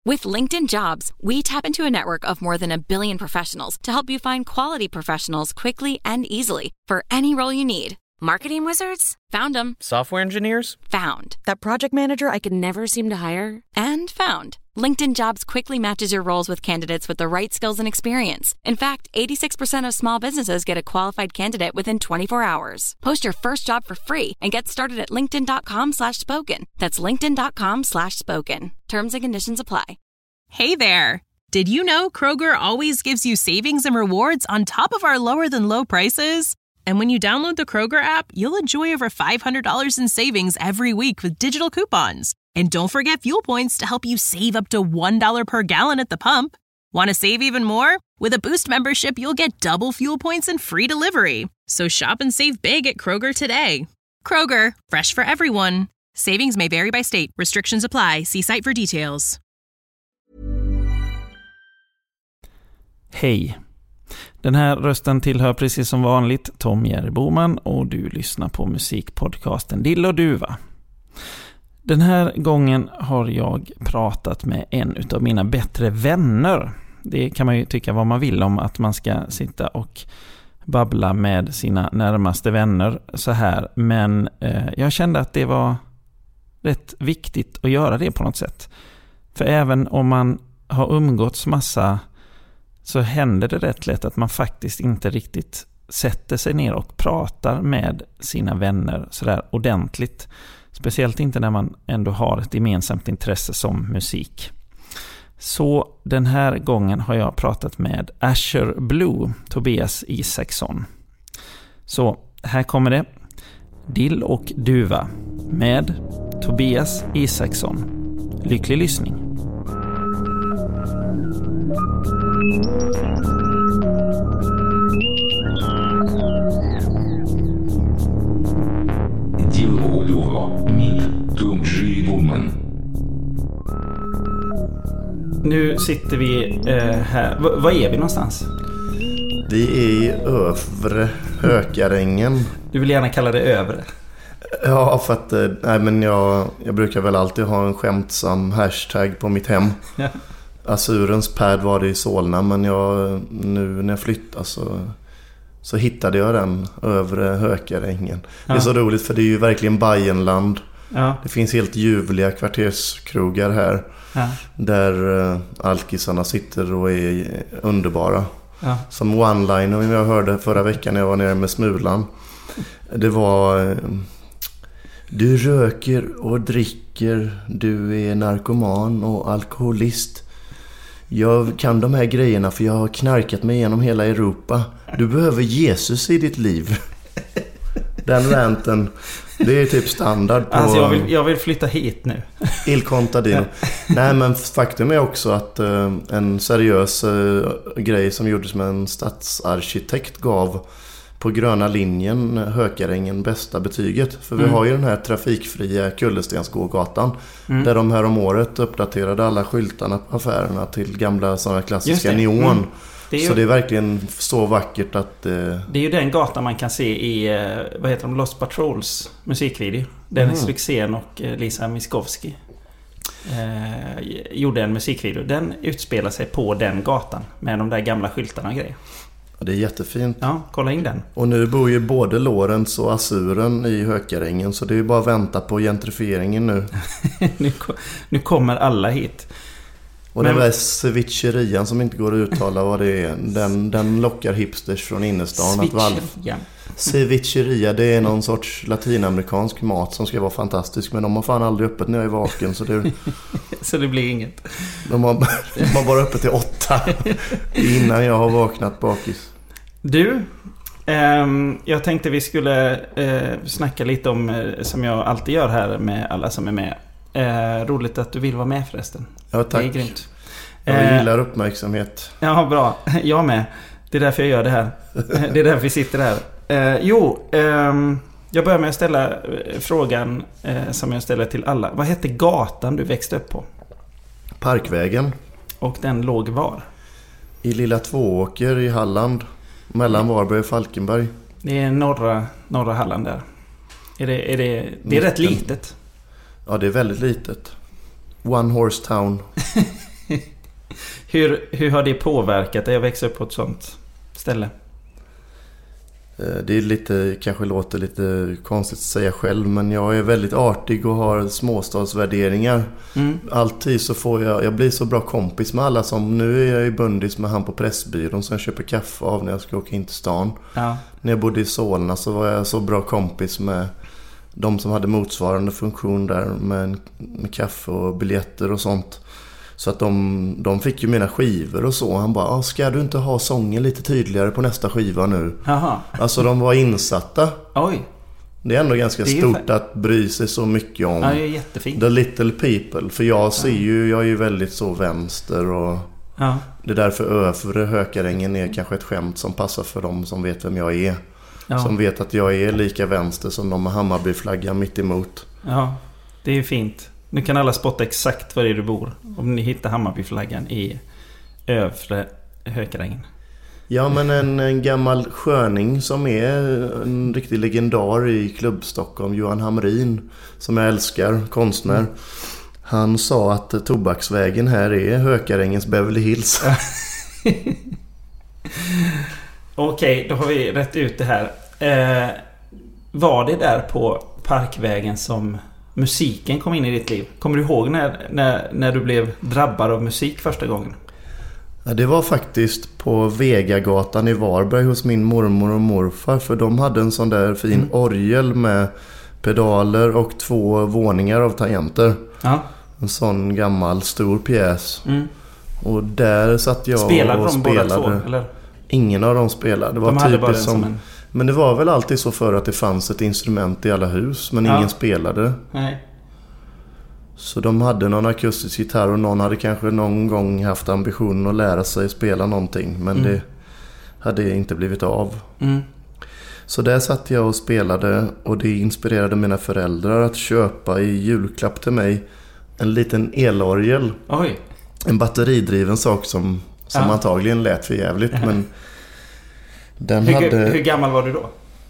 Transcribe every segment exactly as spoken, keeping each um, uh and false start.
With LinkedIn Jobs, we tap into a network of more than a billion professionals to help you find quality professionals quickly and easily for any role you need. Marketing wizards? Found them. Software engineers? Found. That project manager I could never seem to hire? And found. LinkedIn Jobs quickly matches your roles with candidates with the right skills and experience. In fact, eighty-six percent of small businesses get a qualified candidate within twenty-four hours. Post your first job for free and get started at linkedin.com slash spoken. That's linkedin.com slash spoken. Terms and conditions apply. Hey there. Did you know Kroger always gives you savings and rewards on top of our lower than low prices? And when you download the Kroger app, you'll enjoy over five hundred dollars in savings every week with digital coupons. And don't forget fuel points to help you save up to one dollar per gallon at the pump. Want to save even more? With a Boost membership, you'll get double fuel points and free delivery. So shop and save big at Kroger today. Kroger, fresh for everyone. Savings may vary by state. Restrictions apply. See site for details. Hej. Den här rösten tillhör precis som vanligt Tom Jerry Boman och du lyssnar på musikpodcasten Dill och Duva. Den här gången har jag pratat med en utav mina bättre vänner. Det kan man ju tycka vad man vill om, att man ska sitta och babbla med sina närmaste vänner så här. Men eh, jag kände att det var rätt viktigt att göra det på något sätt. För även om man har umgåtts massa, så händer det rätt lätt att man faktiskt inte riktigt sätter sig ner och pratar med sina vänner sådär ordentligt. Speciellt inte när man ändå har ett gemensamt intresse som musik. Så den här gången har jag pratat med Asher Blue, Tobias Isaksson. Så här kommer det. Dill och Duva med Tobias Isaksson. Lycklig lyssning. Dill och Duva med Tom Jerry Boman. Nu sitter vi eh, här. V- vad är vi någonstans? Vi är i övre Hökarängen. Du vill gärna kalla det övre. Ja, för att nej, men jag, jag brukar väl alltid ha en skämtsam hashtag på mitt hem. Ja. Azurens pad var det i Solna, men jag, nu när jag flyttar så, så hittade jag den övre Hökarängen. Ja. Det är så roligt för det är ju verkligen Bajenland. Ja. Det finns helt ljuvliga kvarterskrogar här. Ja. Där uh, alkisarna sitter och är underbara. Ja. Som one-liner som jag hörde förra veckan när jag var nere med Smulan. Det var uh, du röker och dricker, du är narkoman och alkoholist. Jag kan de här grejerna för jag har knarkat mig genom hela Europa. Du behöver Jesus i ditt liv. Den ranten, det är typ standard på... Alltså jag vill, jag vill flytta hit nu. Il Contadino. Nej, men faktum är också att uh, en seriös uh, grej som gjordes med en stadsarkitekt gav på gröna linjen Hökarängen bästa betyget. För mm. vi har ju den här trafikfria Kullestensgågatan mm. där de här om året uppdaterade alla skyltarna på affärerna till gamla sådana klassiska neon. Mm. Det ju, så det är verkligen så vackert att... Eh... Det är ju den gatan man kan se i, eh, vad heter de, Lost Patrols musikvideo. Dennis mm. Lyxzén och eh, Lisa Miskovsky eh, gjorde en musikvideo. Den utspelar sig på den gatan med de där gamla skyltarna och grejer. Ja, det är jättefint. Ja, kolla in den. Och nu bor ju både Lorentz och Azuren i Hökarängen, så det är ju bara att vänta på gentrifieringen nu. nu, nu kommer alla hit. Och men... den där cevicherian som inte går att uttala vad det är, den, den lockar hipsters från innerstan. Cevicheria. Cevicheria, det är någon sorts latinamerikansk mat som ska vara fantastisk, men de har fan aldrig öppet när jag är vaken. Så det, så det blir inget. De har, de har bara öppet till åtta innan jag har vaknat bakis. Du, eh, jag tänkte vi skulle eh, snacka lite om, eh, som jag alltid gör här med alla som är med. Eh, roligt att du vill vara med förresten. Ja, tack. Det är grymt. Jag gillar uppmärksamhet. Ja, bra. Jag med. Det är därför jag gör det här. Det är därför vi sitter här. Eh, jo, eh, jag börjar med att ställa frågan eh, som jag ställer till alla. Vad hette gatan du växte upp på? Parkvägen. Och den låg var? I Lilla Tvååker i Halland. Mellan Varberg och Falkenberg. Det är norra, norra Halland där. Är det, är det, det är rätt litet. Ja, det är väldigt litet. One horse town. hur, hur har det påverkat dig att växa upp på ett sånt ställe? Det är lite, kanske låter lite konstigt att säga själv, men jag är väldigt artig och har småstadsvärderingar. Mm. Alltid så får jag, jag blir så bra kompis med alla som, nu är jag i bundis med han på Pressbyrån som jag köper kaffe av när jag ska åka in till stan. Ja. När jag bodde i Solna så var jag så bra kompis med de som hade motsvarande funktion där med, med kaffe och biljetter och sånt. Så att de, de fick ju mina skivor och så. Han bara, ska du inte ha sången lite tydligare på nästa skiva nu? Aha. Alltså de var insatta. Oj. Det är ändå ganska är stort för... att bry sig så mycket om ja, det är jättefint. The little people. För jag ser ju, jag är ju väldigt så vänster och ja. Det är därför övre Hökarängen är kanske ett skämt som passar för dem som vet vem jag är. Ja. Som vet att jag är lika vänster som de med Hammarbyflaggan mitt emot. Ja, det är ju fint. Nu kan alla spotta exakt var det är du bor. Om ni hittar Hammarbyflaggan i övre Hökarängen. Ja, men en, en gammal sköning som är en riktig legendar i Klubbstockholm, Johan Hamrin, som jag älskar, konstnär. Mm. Han sa att Tobaksvägen här är Hökarängens Beverly Hills. Okej, då har vi rätt ut det här. Eh, var det där på Parkvägen som musiken kom in i ditt liv? Kommer du ihåg när, när, när du blev drabbad av musik första gången? Ja, det var faktiskt på Vegagatan i Varberg hos min mormor och morfar. För de hade en sån där fin mm. orgel med pedaler och två våningar av tangenter. Ja. En sån gammal stor pjäs. Mm. Och där satt jag spelade och spelade. Spelade de båda två, eller? Ingen av dem spelade. Det var de typiskt som... som en... Men det var väl alltid så för att det fanns ett instrument i alla hus, men ja. Ingen spelade. Nej. Så de hade någon akustisk gitarr och någon hade kanske någon gång haft ambitionen att lära sig spela någonting, men mm. det hade inte blivit av. Mm. Så där satt jag och spelade och det inspirerade mina föräldrar att köpa i julklapp till mig en liten elorgel. Oj. En batteridriven sak som, som ja. Antagligen lät för jävligt, men den hur, hade... hur gammal var du då?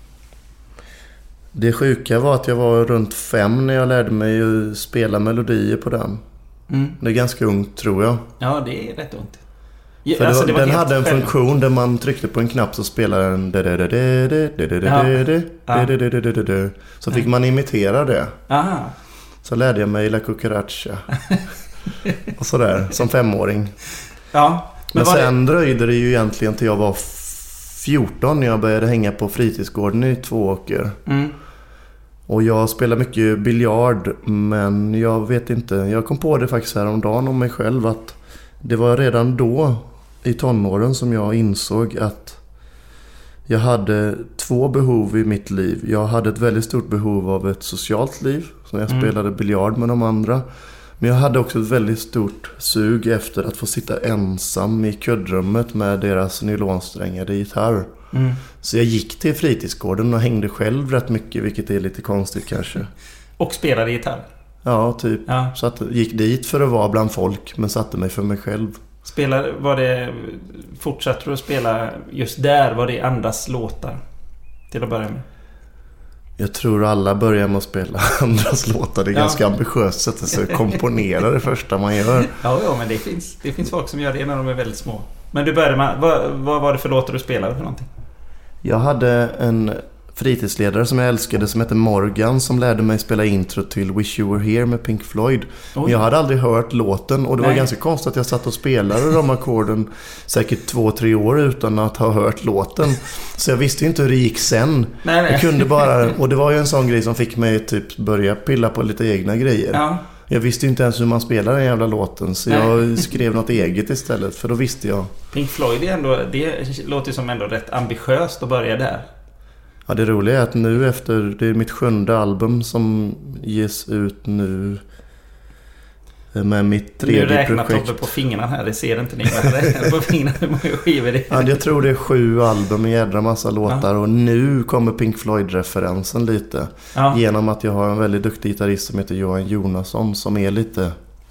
Det sjuka var att jag var runt fem när jag lärde mig att spela melodier på den. Mm. Det är ganska ungt, tror jag. Ja, det är rätt ungt. För alltså, det var, den hade en själv. funktion där man tryckte på en knapp så spelade den så fick man imitera det. Aha. Så lärde jag mig La Cucaracha. Och sådär, som femåring. Ja. Men, men sen det... dröjde det ju egentligen till jag var fjorton när jag började hänga på fritidsgården i Tvååker. Mm. Och jag spelar mycket biljard, men jag vet inte, jag kom på det faktiskt häromdagen om mig själv att det var redan då i tonåren som jag insåg att jag hade två behov i mitt liv. Jag hade ett väldigt stort behov av ett socialt liv, så jag mm. spelade biljard med de andra. Men jag hade också ett väldigt stort sug efter att få sitta ensam i kuddrummet med deras nylonsträngade gitarr. Mm. Så jag gick till fritidsgården och hängde själv rätt mycket, vilket är lite konstigt kanske. Och spelade gitarr? Ja, typ. Ja. Så att gick dit för att vara bland folk, men satte mig för mig själv. Spelade, var det, fortsatte du att spela just där? Var det andras låtar till att börja med? Jag tror alla börjar med att spela andras låtar. Det är ja. ganska ambitiöst sätt att sig komponera det första man gör. Ja, ja, men det finns, det finns folk som gör det när de är väldigt små. Men du började med, vad, vad var det för låtar du spelade för någonting? Jag hade en fritidsledare som jag älskade som hette Morgan, som lärde mig spela intro till Wish You Were Here med Pink Floyd. Oj. Men jag hade aldrig hört låten och det Nej. var ganska konstigt att jag satt och spelade de ackorden säkert två, tre år utan att ha hört låten. Så jag visste ju inte hur det gick sen. Nej, nej. Jag kunde bara, och det var ju en sån grej som fick mig typ börja pilla på lite egna grejer. Ja. Jag visste ju inte ens hur man spelar den jävla låten, så jag Nej. skrev något eget istället, för då visste jag. Pink Floyd är ändå, det låter som ändå rätt ambitiöst att börja där. Ja, det roliga är att nu efter, det är mitt sjunde album som ges ut nu med mitt tredje projekt. Nu räknar Tobbe på fingrarna här, det ser inte ni. På fingrarna, hur många skivor det är. Ja, jag tror det är sju album med jädra massa låtar. Ja. Och nu kommer Pink Floyd-referensen lite. Ja. Genom att jag har en väldigt duktig gitarrist som heter Johan Jonasson, som är lite,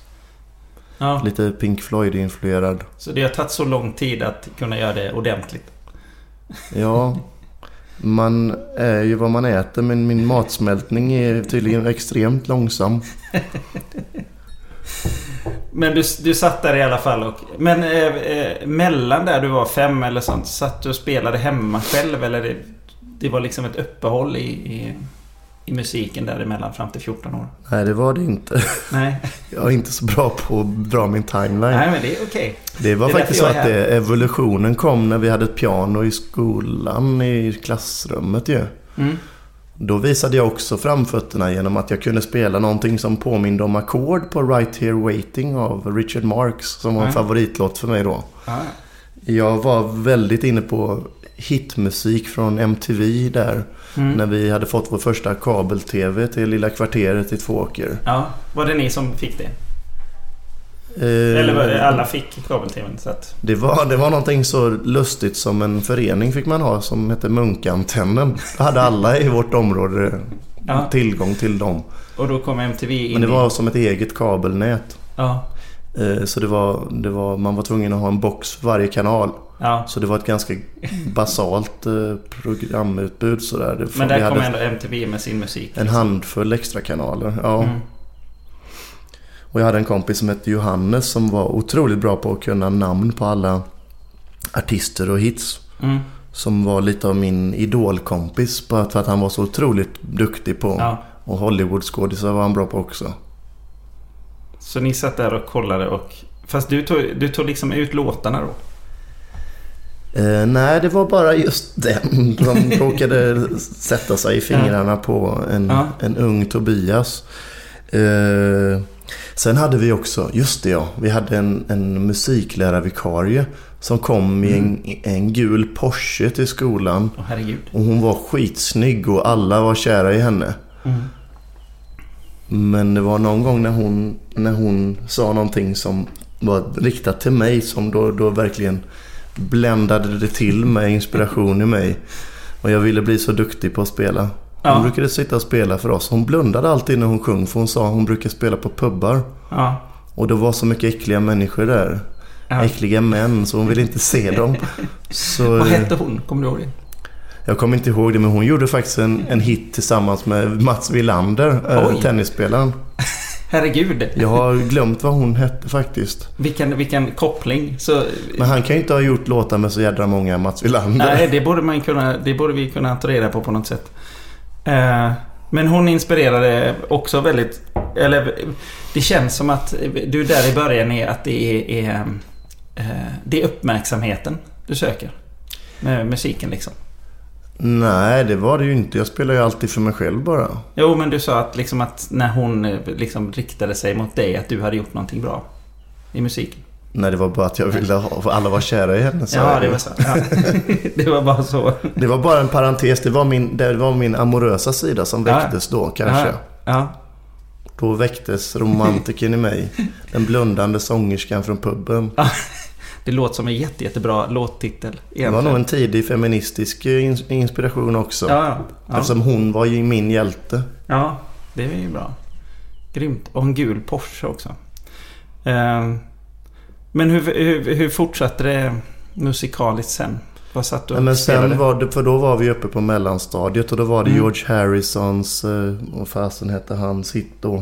ja. lite Pink Floyd-influerad. Så det har tagit så lång tid att kunna göra det ordentligt. Ja. Man är ju vad man äter, men min matsmältning är tydligen extremt långsam. Men du, du satt där i alla fall och, men eh, mellan där du var fem eller sånt, satt du och spelade hemma själv, eller det, det var liksom ett uppehåll i, i, i musiken däremellan fram till fjorton år? Nej, det var det inte. Nej. Jag är inte så bra på att dra min timeline. Nej, men det är okej. Okay. Det var det faktiskt så att det, evolutionen kom när vi hade ett piano i skolan, i klassrummet ju. Mm. Då visade jag också framfötterna genom att jag kunde spela någonting som påminde om ackord på Right Here Waiting av Richard Marx, som var en mm. favoritlåt för mig då. Mm. Jag var väldigt inne på hitmusik från M T V där, mm. när vi hade fått vår första kabel-tv till lilla kvarteret i Tvååker. Ja, var det ni som fick det? Eh, Eller var det alla fick kabel-tvn? Så att... det, var, det var någonting så lustigt som en förening fick man ha som hette Munkantennen. Då hade alla i vårt område ja. tillgång till dem. Och då kom M T V in. Men det var som ett eget kabelnät. Ja. Eh, så det var, det var, man var tvungen att ha en box för varje kanal. Ja. Så det var ett ganska basalt eh, programutbud sådär. Det, Men där kom ändå M T V med sin musik. En handfull extra kanaler, ja. Mm. Och jag hade en kompis som hette Johannes som var otroligt bra på att kunna namn på alla artister och hits. Mm. Som var lite av min idolkompis för att han var så otroligt duktig på. Ja. Och Hollywoodskådisar var han bra på också. Så ni satt där och kollade och... Fast du tog, du tog liksom ut låtarna då? Eh, nej, det var bara just den. De råkade sätta sig i fingrarna ja. på en, ja. en ung Tobias. Eh, sen hade vi också, just det ja, vi hade en, en musiklärarvikarie som kom i en, mm. en gul Porsche till skolan. Åh, herregud. Och hon var skitsnygg och alla var kära i henne. Mm. Men det var någon gång när hon, när hon sa någonting som var riktat till mig, som då, då verkligen bländade det till med inspiration i mig. Och jag ville bli så duktig på att spela. Hon ja. brukade sitta och spela för oss. Hon blundade alltid när hon sjöng, för hon sa att hon brukar spela på pubbar. Ja. Och det var så mycket äckliga människor där. Ja. Äckliga män, så hon ville inte se dem. Så, vad hette hon? Kommer du ihåg det? Jag kommer inte ihåg det, men hon gjorde faktiskt en, en hit tillsammans med Mats Wilander, äh, tennisspelaren. Herregud. Jag har glömt vad hon hette faktiskt. Vilken, vilken koppling. Så... Men han kan ju inte ha gjort låtar med så jädra många Mats Wilander. Nej, det borde, man kunna, det borde vi kunna ta reda på på något sätt. Eh, men hon inspirerade också väldigt... Eller det känns som att du där i början är att det är, är, eh, det är uppmärksamheten du söker med musiken liksom. Nej, det var det ju inte. Jag spelar ju alltid för mig själv bara. Jo, men du sa att, liksom att när hon liksom riktade sig mot dig, att du hade gjort någonting bra i musiken. Nej, det var bara att jag ville ha, för alla var kära i henne. Så ja, det var så. Ja. Det var bara så. Det var bara en parentes. Det var min, det var min amorösa sida som väcktes ja. då, kanske. Ja. Ja. Då väcktes romantiken i mig. Den blundande sångerskan från pubben. Ja. Det låter som en jätte, jättebra låttitel. Egentligen. Det var nog en tidig feministisk inspiration också. Ja, ja. Eftersom hon var ju min hjälte. Ja, det är ju bra. Grymt. Och en gul Porsche också. Eh, men hur, hur, hur fortsatte det musikaliskt sen? Vad satt du och ja, men spelade? Sen var det, för då var vi uppe på mellanstadiet. Och då var det mm. George Harrisons, vad fasen hette han, sitt då.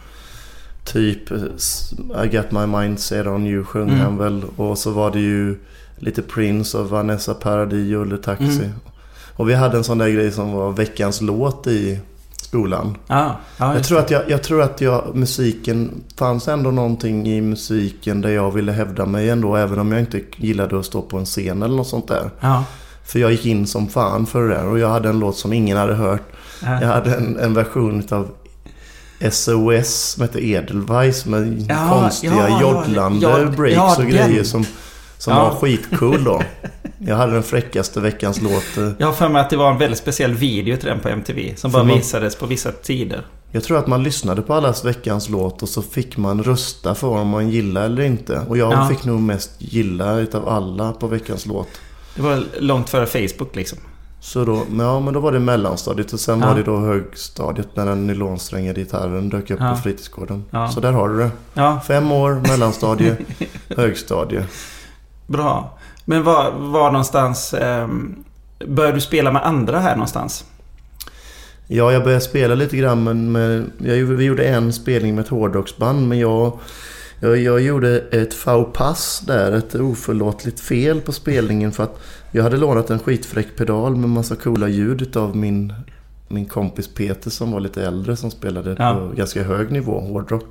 Typ I Got My Mind Set On You sjöng mm. han väl. Och så var det ju lite Prince och Vanessa Paradis och Le Taxi. Mm. Och vi hade en sån där grej som var veckans låt i skolan. Ah, ah, jag, tror att jag, jag tror att jag, musiken, fanns ändå någonting i musiken där jag ville hävda mig ändå, även om jag inte gillade att stå på en scen eller något sånt där. Ah. För jag gick in som fan för det där. Och jag hade en låt som ingen hade hört. Ah. Jag hade en, en version av S O S som heter Edelweiss med ja, konstiga ja, joddlande ja, breaks ja, och grejer som, som ja. var skitcool då. Jag hade den fräckaste veckans låt. Jag har för mig att det var en väldigt speciell video till den på M T V som bara man, visades på vissa tider. Jag tror att man lyssnade på allas veckans låt och så fick man rösta för om man gillar eller inte. Och jag ja. fick nog mest gilla utav alla på veckans låt. Det var långt före Facebook liksom. Så då, ja, men då var det mellanstadiet och sen ja. var det då högstadiet när den nylonsträngade gitarren dök upp ja. på fritidsgården. Ja. Så där har du det. Ja. Fem år, mellanstadie, högstadie. Bra. Men var, var någonstans eh, började du spela med andra här någonstans? Ja, jag började spela lite grann, men med, jag, vi gjorde en spelning med ett hårdrocksband, men jag, Jag, jag gjorde ett faux pass där, ett oförlåtligt fel på spelningen för att jag hade lånat en skitfräck pedal med massa coola ljud av min, min kompis Peter som var lite äldre som spelade ja. på ganska hög nivå, hårdrock.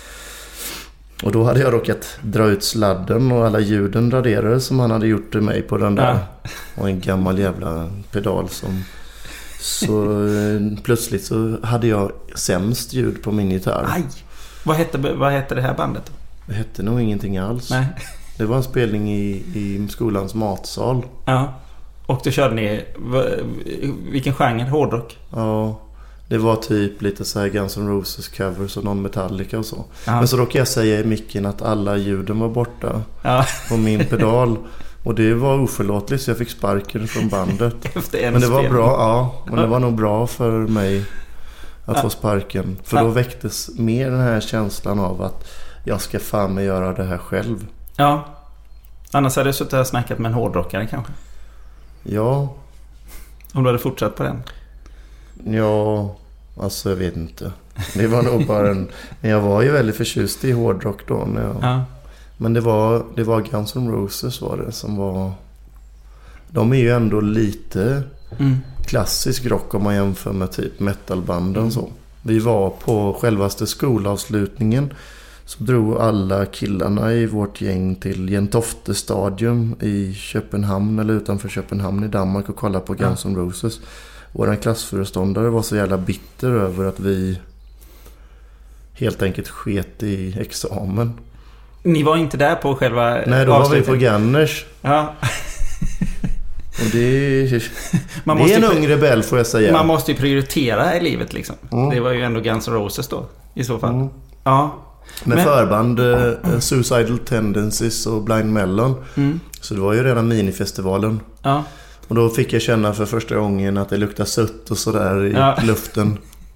Och då hade jag råkat dra ut sladden och alla ljuden raderade som han hade gjort till mig på den där. Ja. Och en gammal jävla pedal som... Så plötsligt så hade jag sämst ljud på min gitarr. Aj! Vad hette, vad hette det här bandet då? Det hette nog ingenting alls. Nej. Det var en spelning i, i skolans matsal. Ja. Och då körde ni... Vilken genre? Hårdrock? Ja. Det var typ lite så här Guns N' Roses covers och någon Metallica och så. Ja. Men så råkade jag säga i micken att alla ljuden var borta ja. på min pedal. Och det var oförlåtligt så jag fick sparken från bandet. Men det var bra, ja. Men det var nog bra för mig att ja. få sparken. För ja. då väcktes mer den här känslan av att jag ska fan mig göra det här själv. Ja. Annars hade jag suttit här och snackat med en hårdrockare kanske. Ja. Om du hade fortsatt på den. Ja, alltså jag vet inte. Det var nog bara en... Men jag var ju väldigt förtjust i hårdrock då. När jag... Ja. Men det var, det var Guns N' Roses var det som var... De är ju ändå lite mm. klassisk rock om man jämför med typ metalbanden mm. så. Vi var på självaste skolavslutningen så drog alla killarna i vårt gäng till Gentofte Stadium i Köpenhamn eller utanför Köpenhamn i Danmark och kollade på Guns N' Roses. Våran klassföreståndare var så jävla bitter över att vi helt enkelt sket i examen. Ni var inte där på själva... Nej, då var vi på Gunners. Ja. Och det, man det är en ung rebell får jag säga. Man måste ju prioritera i livet liksom. Mm. Det var ju ändå Guns N' Roses då i så fall. Mm. Ja. Med Men... förband uh, Suicidal Tendencies och Blind Melon. Mm. Så det var ju redan minifestivalen. Ja. Och då fick jag känna för första gången att det luktar sött och sådär i ja. luften.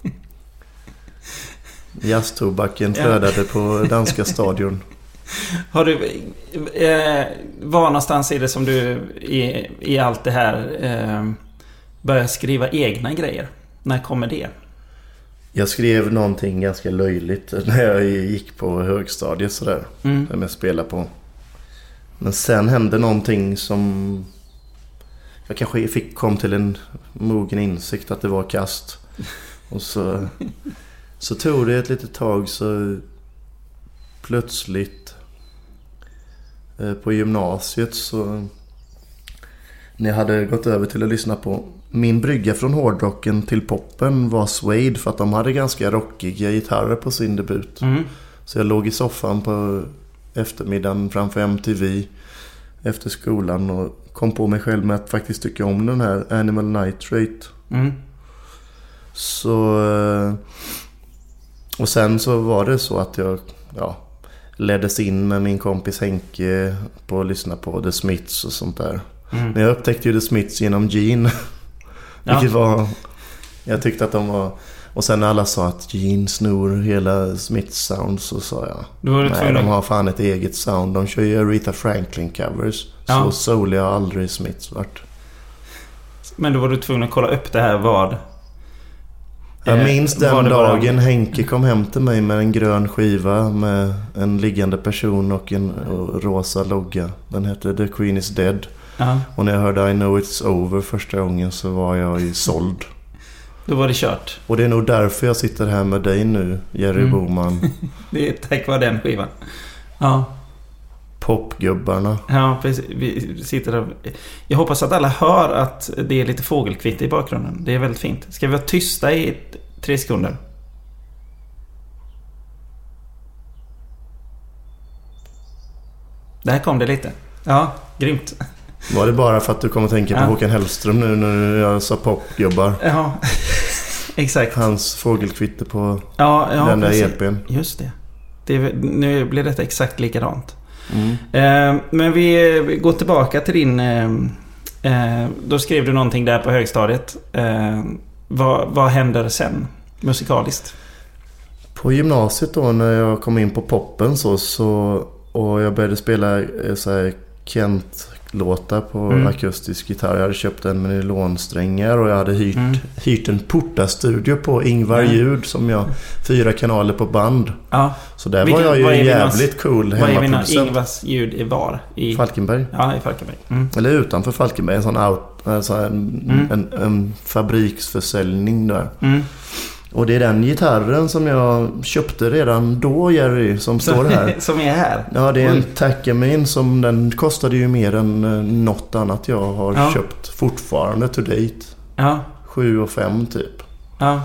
Jazztobaken flödade ja. på danska stadion. Har du eh, var någonstans är det som du i, i allt det här eh, börjar skriva egna grejer? När kommer det? Jag skrev någonting ganska löjligt när jag gick på högstadiet sådär. Mm. Som jag spelade på. Men sen hände någonting som jag kanske fick kom till en mogen insikt att det var kast. Och så, så tog det ett litet tag så plötsligt eh, på gymnasiet så när jag hade gått över till att lyssna på min brygga från hårdrocken till poppen var Suede för att de hade ganska rockiga gitarrer på sin debut. Mm. Så jag låg i soffan på eftermiddagen framför M T V efter skolan och kom på mig själv med att faktiskt tycka om den här Animal Nitrate. Mm. Så och sen så var det så att jag ja, leddes in med min kompis Henke på att lyssna på The Smiths och sånt där. Mm. Men jag upptäckte ju The Smiths genom Gene. Ja. Vilket var... Jag tyckte att de var... Och sen när alla sa att Gene snor hela Smiths sound så sa jag... Nej, de har fan ett eget sound. De kör ju Aretha Franklin covers. Ja. Så soulig har aldrig Smiths varit. Men då var du tvungen att kolla upp det här vad... Jag minns den dagen Henke kom hem till mig med en grön skiva med en liggande person och en och rosa logga. Den hette The Queen is Dead. Uh-huh. Och när jag hörde I Know It's Over första gången så var jag ju såld. Då var det kört. Och det är nog därför jag sitter här med dig nu, Jerry mm. Boman. Det är tack vare den skivan. Ja. Popgubbarna. Ja, precis. Vi sitter där. Jag hoppas att alla hör att det är lite fågelkvitter i bakgrunden. Det är väldigt fint. Ska vi vara tysta i tre sekunder? Där kom det lite. Ja, grymt. Var det bara för att du kommer att tänka på ja. Håkan Hellström nu när jag sa popgubbar? Ja, exakt. Hans fågelkvitter på ja, ja, den där precis. E P:n. Just det. det. Nu blir detta exakt likadant. Mm. Eh, men vi går tillbaka till din... Eh, eh, då skrev du någonting där på högstadiet. Eh, vad, vad händer sen musikaliskt? På gymnasiet då när jag kom in på poppen så, så och jag började spela så här Kent låtar på mm. akustisk gitarr. Jag hade köpt en med nylonsträngar och jag hade hyrt, mm. hyrt en portastudio på Ingvar mm. Ljud som jag fyra kanaler på band. Ja. Så där Vilken, var jag ju jävligt cool hemmaproducent. Vad är Ingvars Ljud i var? I Falkenberg. Ja, i Falkenberg. Mm. Eller utanför Falkenberg, en sån out, alltså en, mm. en, en fabriksförsäljning där. Mm. Och det är den gitarren som jag köpte redan då, Jerry, som står här. Som är här? Ja, det är en Takamine som den kostade ju mer än något annat jag har ja. köpt fortfarande to date. Ja. Sju och fem typ. Ja.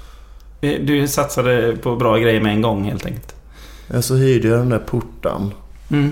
Du satsade på bra grejer med en gång helt enkelt. Ja, så hyrde jag den där portan. Mm.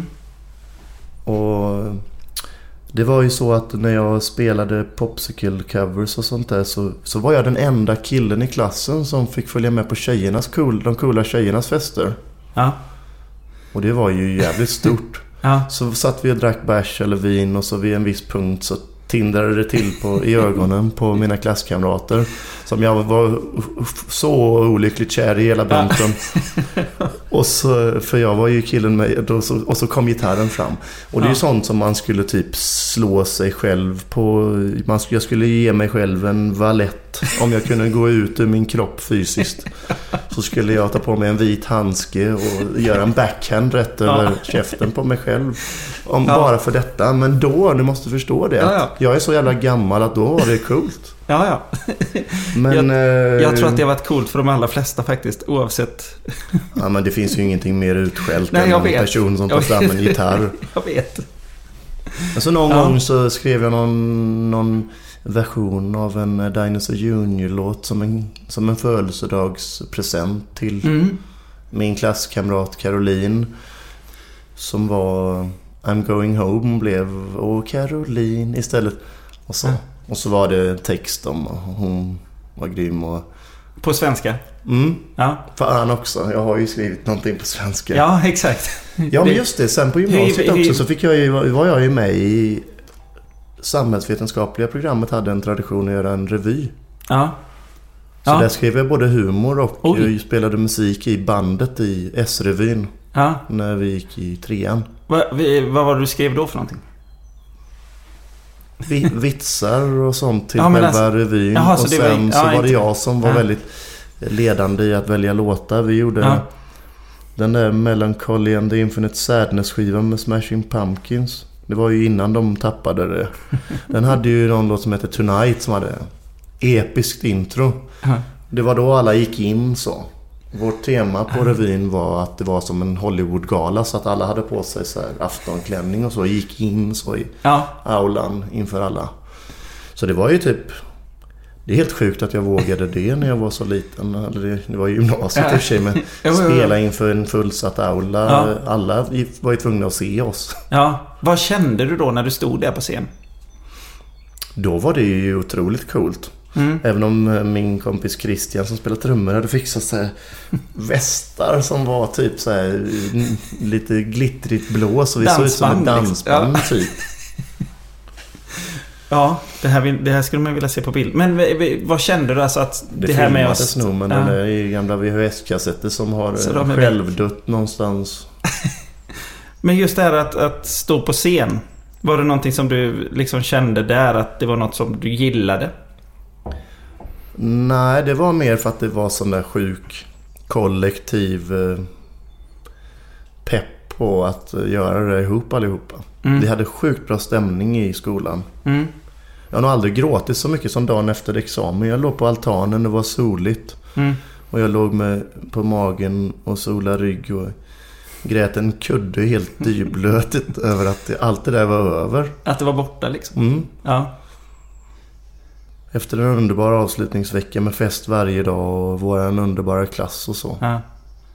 Och det var ju så att när jag spelade Popsicle covers och sånt där så, så var jag den enda killen i klassen som fick följa med på tjejernas cool, de coola tjejernas fester. Ja. Och det var ju jävligt stort. Ja. Så satt vi och drack bärs eller vin och så vid en viss punkt så tindrade det till på, i ögonen på mina klasskamrater som jag var så olyckligt kär i hela bunten. Ja. Och så, för jag var ju killen med, och så, och så kom gitarren fram. Och det är ju ja. sånt som man skulle typ slå sig själv på. Man, jag skulle ge mig själv en valett om jag kunde gå ut ur min kropp fysiskt. Så skulle jag ta på mig en vit handske och göra en backhand rätt över ja. käften på mig själv. Om, ja. Bara för detta. Men då, du måste förstå det. Ja, ja. Jag är så jävla gammal att då var det coolt. Ja, ja. Men, jag, jag tror att det har varit coolt för de allra flesta faktiskt, oavsett. Ja, men det finns ju ingenting mer utskällt Nej, än en vet. person som tar fram en gitarr. Jag vet. Alltså någon ja. gång så skrev jag någon, någon version av en Dinosaur Junior-låt som en, som en födelsedagspresent till mm. min klasskamrat Caroline, som var I'm going home blev Åh Caroline istället. Och så, mm. och så var det text om hon var grym. Och... På svenska? Mm. Ja. Fan också, jag har ju skrivit någonting på svenska. Ja, exakt. Ja, men just det, sen på gymnasiet också så fick jag ju, var jag ju med i samhällsvetenskapliga programmet, hade en tradition att göra en revy. Ja. Så ja. där skrev jag både humor och Oj. spelade musik i bandet i S-revyn. Ja. När vi gick i trean. Va, vi, vad var det du skrev då för någonting? Vi, vitsar och sånt till ja, själva alltså, revyn. Jaha, och sen var, ja, så var det jag som var ja. väldigt ledande i att välja låtar. Vi gjorde ja. den där Melancholy and the Infinite Sadness-skivan med Smashing Pumpkins. Det var ju innan de tappade det. Den hade ju någon låt som heter Tonight som hade episkt intro. Ja. Det var då alla gick in så. Vårt tema på revyn var att det var som en Hollywood-gala, så att alla hade på sig så här aftonklänning och så gick in så i ja. aulan inför alla. Så det var ju typ, det är helt sjukt att jag vågade det när jag var så liten. Eller det var ju gymnasiet i och för sig, men spela inför en fullsatt aula. Ja. Alla var ju tvungna att se oss. Ja. Vad kände du då när du stod där på scen? Då var det ju otroligt coolt. Mm. Även om min kompis Christian som spelar trummor hade fixat så här västar som var typ så här lite glittrigt blå, så vi såg ut som ett dansband liksom. Typ. Ja, det här, det här skulle man vilja se på bild. Men vad kände du alltså att det, det här med oss... nog, men ja. det är gamla V H S-kassetter som har självdött någonstans. Men just det här att, att stå på scen, var det någonting som du liksom kände där att det var något som du gillade? Nej, det var mer för att det var sån där sjuk kollektiv eh, pepp på att göra det ihop allihopa. Mm. Vi hade sjukt bra stämning i skolan. Mm. Jag har nog aldrig gråtit så mycket som dagen efter examen. Jag låg på altanen, det var soligt. Mm. Och jag låg med på magen och sola rygg och grät en kudde helt dyblötigt över att det, allt det där var över. Att det var borta liksom. Mm. Ja. Efter en underbar avslutningsvecka med fest varje dag och våran underbara klass och så. Ja.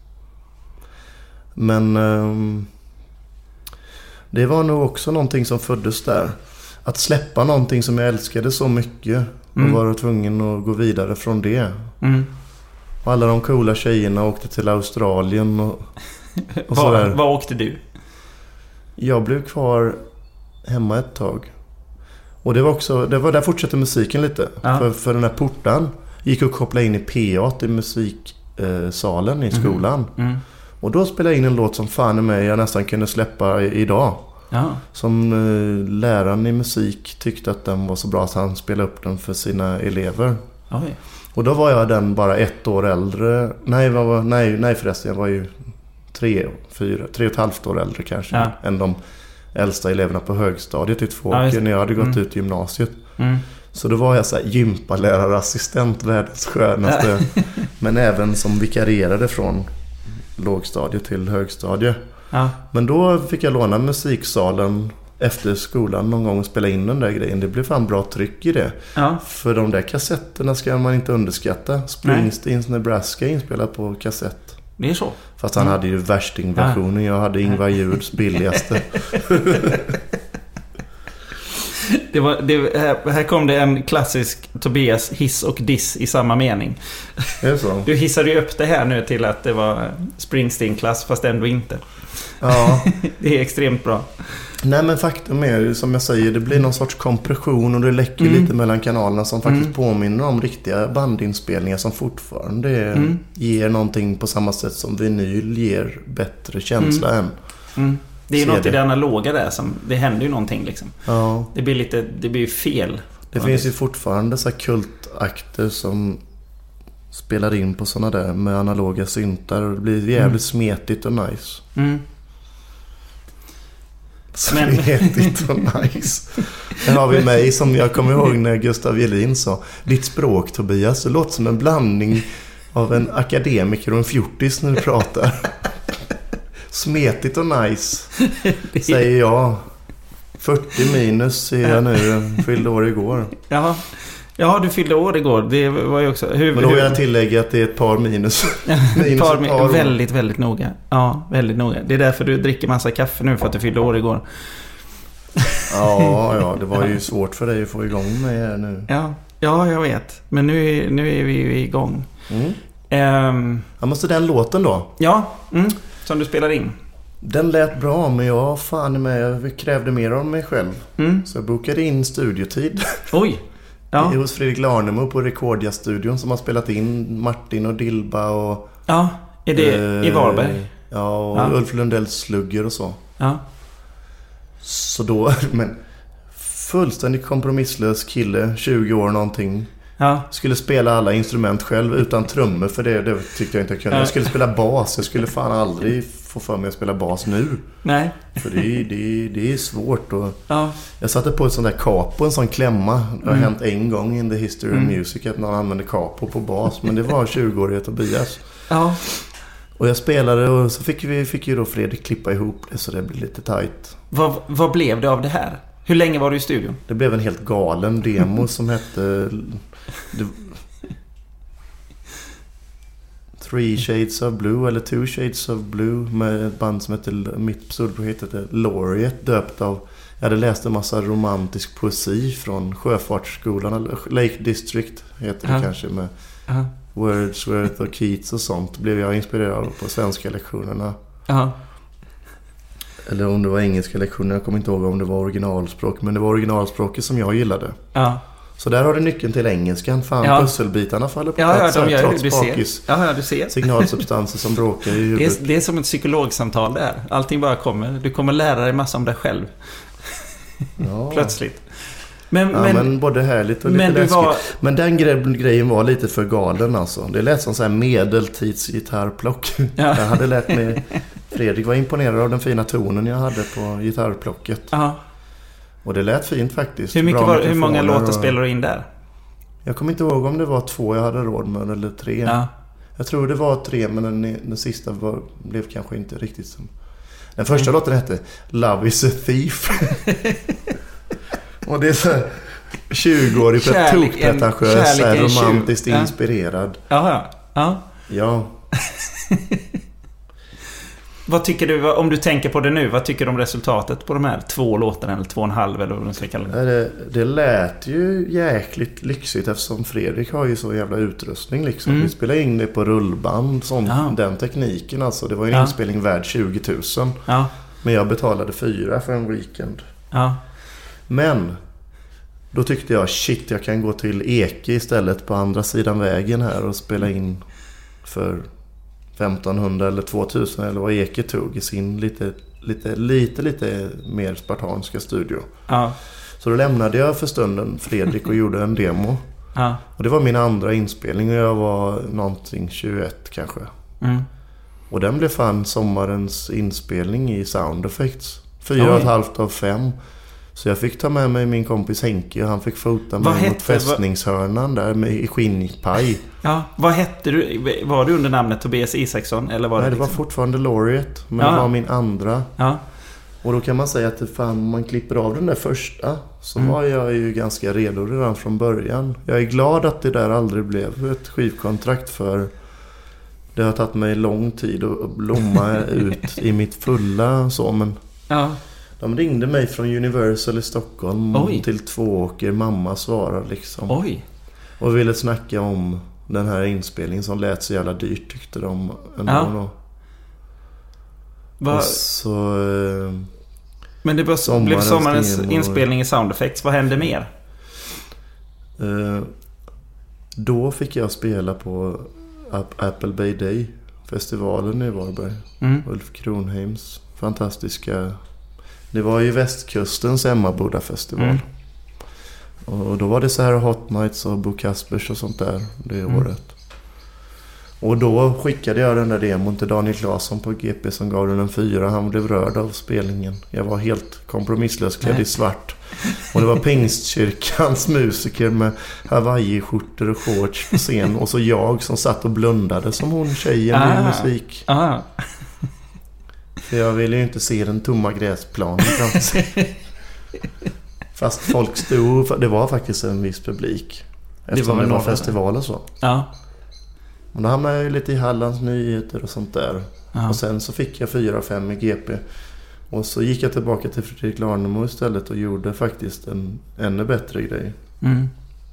Men um, det var nog också någonting som föddes där. Att släppa någonting som jag älskade så mycket och mm. vara tvungen att gå vidare från det. Mm. Och alla de coola tjejerna åkte till Australien och, och var, sådär. Var åkte du? Jag blev kvar hemma ett tag. Och det var också, det var där fortsatte musiken lite. Ja. För, för den här portan gick och kopplade in i P A i musiksalen i skolan. Mm. Mm. Och då spelade jag in en låt som fan är mig jag nästan kunde släppa i, idag. Ja. Som eh, läraren i musik tyckte att den var så bra att han spelade upp den för sina elever. Oj. Och då var jag den bara ett år äldre. Nej, var, nej, nej förresten, jag var ju tre, fyra, tre och ett halvt år äldre kanske. Ja. Än de äldsta eleverna på högstadiet i Tvååker ja, när jag hade gått mm. ut gymnasiet. Mm. Så då var jag så här gympalärarassistent, världens skönaste. Men även som vikarierade från lågstadie till högstadie. Ja. Men då fick jag låna musiksalen efter skolan någon gång och spela in den där grejen. Det blev fan bra tryck i det. Ja. För de där kassetterna ska man inte underskatta. Springsteens Nebraska inspelat på kassett. Det är så. Fast han mm. hade ju värstingversionen. Jag hade Ingvar Ljuds billigaste. Det var, det, här, här kom det en klassisk Tobias hiss och diss i samma mening. Är det så? Du hissade ju upp det här nu till att det var Springsteen-klass, fast ändå inte. Ja. Det är extremt bra. Nej, men faktum är, som jag säger, det blir någon sorts kompression och det läcker mm. lite mellan kanalerna som faktiskt mm. påminner om riktiga bandinspelningar som fortfarande mm. ger någonting på samma sätt som vinyl ger bättre känsla mm. än. Mm. Det är ju något i det analoga där som, det händer ju någonting liksom. Ja. Det blir lite, det blir ju fel. Det finns ju fortfarande så här kultakter som spelar in på såna där med analoga syntar och det blir jävligt mm. smetigt och nice. Mm. Smetigt och nice. Här har vi mig som jag kommer ihåg när Gustav Jelin sa: ditt språk, Tobias, det låter som en blandning av en akademiker och en fjortis när du pratar. Smetigt och nice, säger jag. fyrtio minus är jag nu. Fyllde år igår. Jaha. Ja, du fyllde år igår. Det var ju också... Hur, Men då vill jag tillägga att det är ett par minus. minus par, ett par väldigt, väldigt noga. Ja, väldigt noga. Det är därför du dricker massa kaffe nu, för att du fyllde år igår. Ja, ja, det var ju svårt för dig att få igång mig här nu. Ja, ja jag vet. Men nu är, nu är vi ju igång. Mm. Um, jag måste den låten då. Ja, mm. Som du spelar in. Den lät bra, men jag fan med, jag krävde mer av mig själv. Mm. Så jag bokade in studiotid. Oj! Ja. Hos Fredrik Larnemo på Rekordia-studion som har spelat in Martin och Dilba och... Ja, är det eh, i Varberg? Ja, och ja. Ulf Lundells Slugger och så. Ja. Så då, men fullständigt kompromisslös kille, tjugo år någonting. Ja. Skulle spela alla instrument själv utan trummor, för det, det tyckte jag inte jag kunde. Jag skulle spela bas, jag skulle fan aldrig få för mig att spela bas nu. Nej. För det, det, det är svårt. Och ja. Jag satte på ett sånt där capo, en sån klämma. Det har mm. hänt en gång in the history mm. of music att någon använde capo på bas, men det var tjugo-årigt Tobias. Ja. Och jag spelade och så fick vi fick ju då Fredrik klippa ihop det så det blev lite tight. Vad, vad blev det av det här? Hur länge var du i studion? Det blev en helt galen demo som hette det, Three Shades of Blue eller Two Shades of Blue med ett band som heter, mitt pseudo heter Laureate, döpt av, jag hade läst en massa romantisk poesi från Sjöfartsskolan eller Lake District heter det uh-huh. kanske med uh-huh. Wordsworth och Keats och sånt, blev jag inspirerad på svenska lektionerna. Uh-huh. Eller om det var engelska lektioner, jag kommer inte ihåg om det var originalspråk, men det var originalspråket som jag gillade. Ja. Så där har du nyckeln till engelskan. Fan, ja. Pusselbitarna faller på ja, plats. Ja, de gör trots det. Du bakis. ser. Ja, ja, du ser. Signalsubstanser som bråkar i huvudet. Det är, det är som ett psykologsamtal där. Allting bara kommer. Du kommer lära dig massa om dig själv. Ja. Plötsligt. Men, ja, men, men både härligt och lite men läskigt. Var... Men den gre- grejen var lite för galen alltså. Det lät som så här medeltids gitarrplock. Ja. Jag hade lärt mig... Fredrik var imponerad av den fina tonen jag hade på gitarrplocket. Ja. Och det lät fint faktiskt. Hur, mycket var, hur många låtar och... spelar du in där? Jag kommer inte ihåg om det var två jag hade råd med eller tre. Ja. Jag tror det var tre, men den, den sista var, blev kanske inte riktigt som... Den första mm. låten hette Love is a Thief. Och det är så här tjugo-årig tokpretentiös, romantiskt tjugo. Inspirerad. Ja, ja. Ja. Vad tycker du, om du tänker på det nu, vad tycker du om resultatet på de här två låtarna eller två och en halv eller vad man ska kalla det? Det, det lät ju jäkligt lyxigt eftersom Fredrik har ju så jävla utrustning liksom. Mm. Vi spelade in det på rullband, sånt, ja. Den tekniken alltså. Det var ju en ja. inspelning värd tjugo tusen. Ja. Men jag betalade fyra för en weekend. Ja. Men då tyckte jag, shit, jag kan gå till Eke istället på andra sidan vägen här och spela in för femtonhundra eller tvåtusen eller vad Eke tog i sin lite lite, lite, lite mer spartanska studio. Ja. Så då lämnade jag för stunden Fredrik och gjorde en demo. Ja. Och det var min andra inspelning och jag var någonting tjugoett kanske. Mm. Och den blev fan sommarens inspelning i Sound Effects. Fyra och ett halvt av fem. Så jag fick ta med mig min kompis Henke och han fick fota mig mot fästningshörnan där med i skinnpaj. Ja, vad hette du? Var du under namnet Tobias Isaksson? Eller var Nej, det, det liksom? var fortfarande Laureate. Men ja. det var min andra. Ja. Och då kan man säga att det fan, man klipper av den där första. Så mm. var jag ju ganska redo redan från början. Jag är glad att det där aldrig blev ett skivkontrakt för... Det har tagit mig lång tid att blomma ut i mitt fulla så, men... Ja. De ringde mig från Universal i Stockholm Oj. till Tvååker. Mamma svarade liksom. Oj. Och ville snacka om den här inspelningen som lät så jävla dyrt tyckte de. Ja. Och så... Men det var, blev sommarens inspelning i Sound Effects. Vad hände mer? Eh, då fick jag spela på Apple Bay Day festivalen i Varberg. Mm. Ulf Kronheims fantastiska... Det var ju västkustens Emmaboda festival. Mm. Och då var det så här Hot Nights och Bo Kaspers och sånt där det mm. året. Och då skickade jag den där demon till Daniel Claesson på G P som gav den en fyra. Han blev rörd av spelningen. Jag var helt kompromisslös klädd Nej. i svart. Och det var Pingstkyrkans musiker med Hawaii-skjortor och shorts på scen. Och så jag som satt och blundade som hon tjejen ah. i musik. Ah. För jag ville ju inte se den tomma gräsplanen framför sig. Fast folk stod... Det var faktiskt en viss publik. Eftersom det var, det var festival och så. Ja. Och då hamnade jag ju lite i Hallands Nyheter och sånt där. Ja. Och sen så fick jag fyra fem i G P. Och så gick jag tillbaka till Fredrik Larnemo istället och gjorde faktiskt en ännu bättre grej. Mm.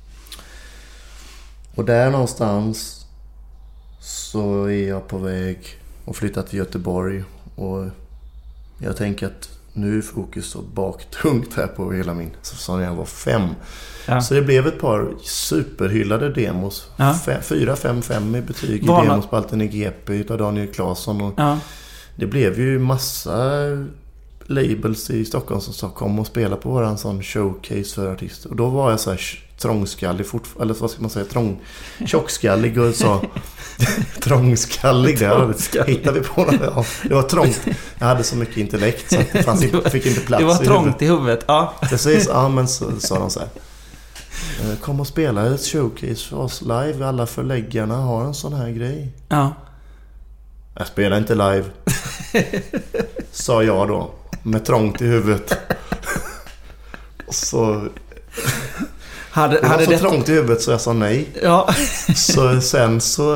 Och där någonstans så är jag på väg att flytta till Göteborg. Och jag tänker att nu är fokus så baktungt här på hela min som jag var fem. Ja. Så det blev ett par superhyllade demos. Ja. F- fyra, fem, fem i betyg i Varna. Demospalten i G P utav Daniel Claesson. Och ja. Det blev ju massa labels i Stockholm som kom och spelade på våran sån showcase för artister. Och då var jag så här trångskallig fortfarande, eller vad ska man säga, trång, tjockskallig och så trångskallig där hittade vi på det. Ja, det var trångt. Jag hade så mycket intellekt så att det fanns inte, fick inte plats. Det var i trångt huvudet. i huvudet. Ja. Precis, ja men så sa de så här. Kom och spela ett showcase för oss live. Alla förläggarna har en sån här grej. Ja. Jag spelar inte live. Sa jag då. Med trångt i huvudet. Och så... Hade, det var hade så det... trångt i huvudet så jag sa nej. Ja. Så sen så...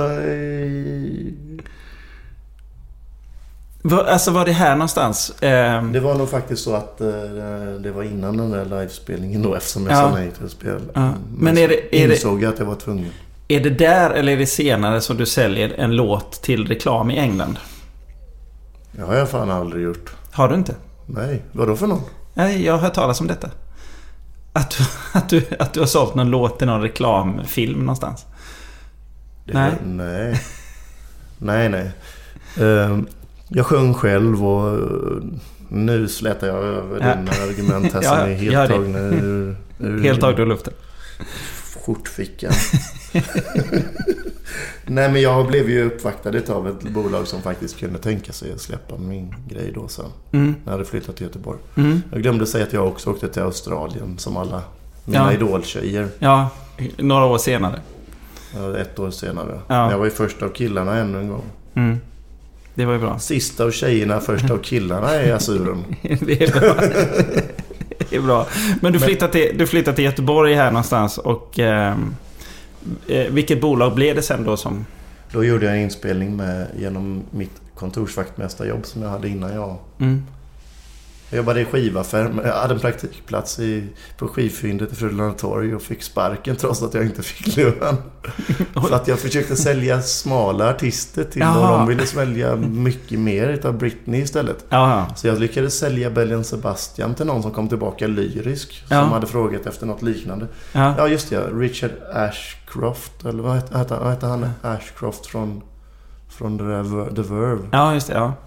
Var, alltså var det här någonstans? Eh... Det var nog faktiskt så att eh, det var innan den där livespelningen då, eftersom jag ja. sa nej till att spela. Ja. Men, Men är det, är insåg jag att jag var tvungen. Är det där eller är det senare som du säljer en låt till reklam i England? Det har jag fan aldrig gjort. Har du inte? Nej, vadå för någon? Nej, jag har hört talas om detta. Att du, att du, att du har sålt någon låt till någon reklamfilm någonstans. Det, nej. Nej. Nej, nej. Uh, jag sjöng själv och nu slätar jag över ja. dina argument här som ja, är helt tagna ur, ur... Helt tagna ur luften. Skjortfickan. Nej, men jag blev ju uppvaktad av ett bolag som faktiskt kunde tänka sig att släppa min grej då sen. Mm. När jag hade flyttat till Göteborg. Mm. Jag glömde säga att jag också åkte till Australien som alla mina ja. idoltjejer. Ja, några år senare. Ja, ett år senare. Ja. Jag var ju först av killarna ännu en gång. Mm. Det var ju bra. Sista av tjejerna, första av killarna är Azuren. Det är bra. Det är bra. Men du flyttade till, du flyttade till Göteborg här någonstans och... Eh, vilket bolag blev det sen då som... Då gjorde jag en inspelning med genom mitt kontorsvaktmästarjobb som jag hade innan jag... Mm. Jag jobbade i skivaffär. Jag hade en praktikplats i, på skivfyndet i Frölunda Torg och fick sparken trots att jag inte fick lön. För att jag försökte sälja smala artister till dem. De ville sälja mycket mer utav Britney istället. Jaha. Så jag lyckades sälja Belle Sebastian till någon som kom tillbaka lyrisk. Som ja. hade frågat efter något liknande. Ja, ja just det. Richard Ashcroft. Eller vad heter, vad heter han? Ashcroft från, från The, The Verve. Ja, just det. Ja. Mm.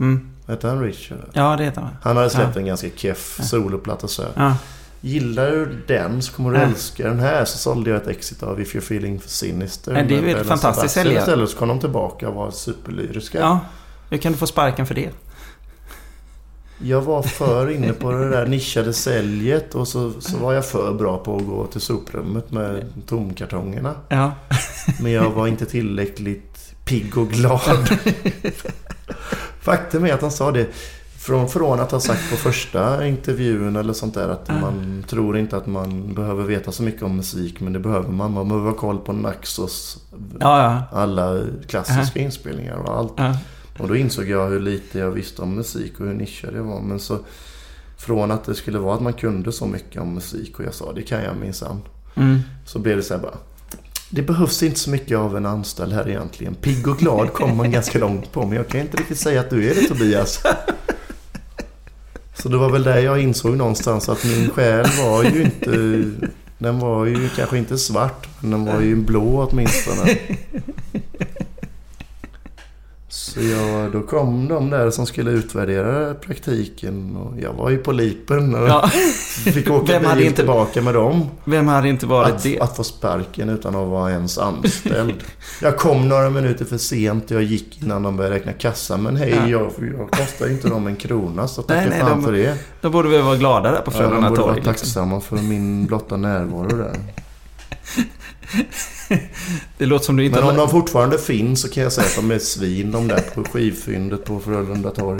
Heter han Richard? Ja, det heter han. Han hade släppt ja. en ganska keff ja. soloplatta så. Ja. Gillar du den så kommer du ja. älska den här. Så sålde jag ett exit av If You're Feeling Sinister. Ja, det är ju ett fantastiskt sälj. Istället så kom de tillbaka och var superlyriska. Ja, hur kan du få sparken för det? Jag var för inne på det där nischade säljet. Och så, så var jag för bra på att gå till soprummet med tomkartongerna. Ja. Men jag var inte tillräckligt pigg och glad. Faktum är att han sa det från, från att ha sagt på första intervjun eller sånt där att mm. man tror inte att man behöver veta så mycket om musik, men det behöver man. Man behöver ha koll på Naxos ja, ja. alla klassiska uh-huh. inspelningar och allt. Uh-huh. Och då insåg jag hur lite jag visste om musik och hur nischad jag var. Men så från att det skulle vara att man kunde så mycket om musik och jag sa det kan jag minsann. Mm. Så blev det så här bara, det behövs inte så mycket av en anställd här egentligen. Pigg och glad kommer man ganska långt på, men jag kan inte riktigt säga att du är det, Tobias. Så det var väl där jag insåg någonstans att min själ var ju inte, den var ju kanske inte svart, men den var ju blå åtminstone. Så jag, då kom de där som skulle utvärdera praktiken och jag var ju på lipen och ja. fick åka vem hade inte, tillbaka med dem. Vem hade inte varit att, det? Att få sparken utan att vara ens anställd. Jag kom några minuter för sent och jag gick innan de började räkna kassa. Men hej, ja. jag, jag kostar inte dem en krona, så tack fan de, för det. Då borde vi vara glada där på Frölunda Torg. Ja, de borde torg, vara tacksamma liksom. för min blotta närvaro där. Det låter som du inte Men om har... de fortfarande finns så kan jag säga att de är svin, de där på skivfyndet på Frölunda Torg.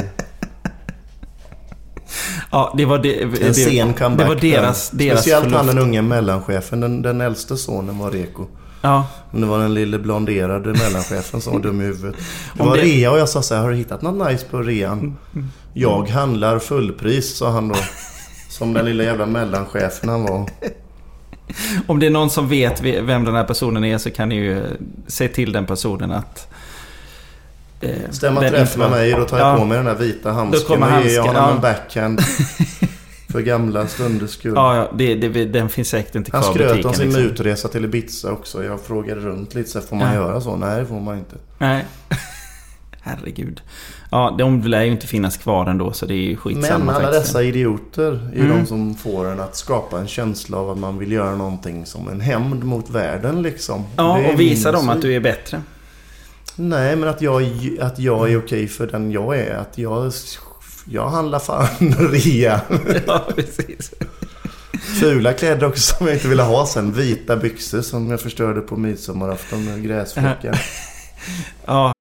Ja, det var det, det, en sen comeback. Det var deras, deras Speciellt förluft. han den unga mellanchefen, den, den äldste sonen var Reko. Ja. Men det var den lille blonderade mellanchefen som var dum i huvudet. Det Om var det... rea och jag sa så här, har du hittat något nice på rean? Jag handlar fullpris, sa han då. Som den lilla jävla mellanchefen han var. Om det är någon som vet vem den här personen är så kan ni ju säga till den personen att eh, stämma träff med mig, då tar jag ja. på mig den här vita handsken och ger honom ja. en backhand för gamla stunders skull. Ja, ja det, det, den finns säkert inte kvar i butiken. Han skröt om sin liksom. utresa till Ibiza också. Jag frågade runt lite så får man ja. göra så? Nej, det får man inte. Nej. Herregud. Ja, de lär ju inte finnas kvar ändå, så det är ju skitsamma. Men alla faktiskt. dessa idioter är mm. de som får en att skapa en känsla av att man vill göra någonting som en hämnd mot världen liksom. Ja, och visa dem att du är bättre. Nej, men att jag, att jag är okej för den jag är. Att jag, jag handlar fan rea. Ja, precis. Fula kläder också som jag inte ville ha sen. Vita byxor som jag förstörde på midsommarafton med gräsfläckar. Ja.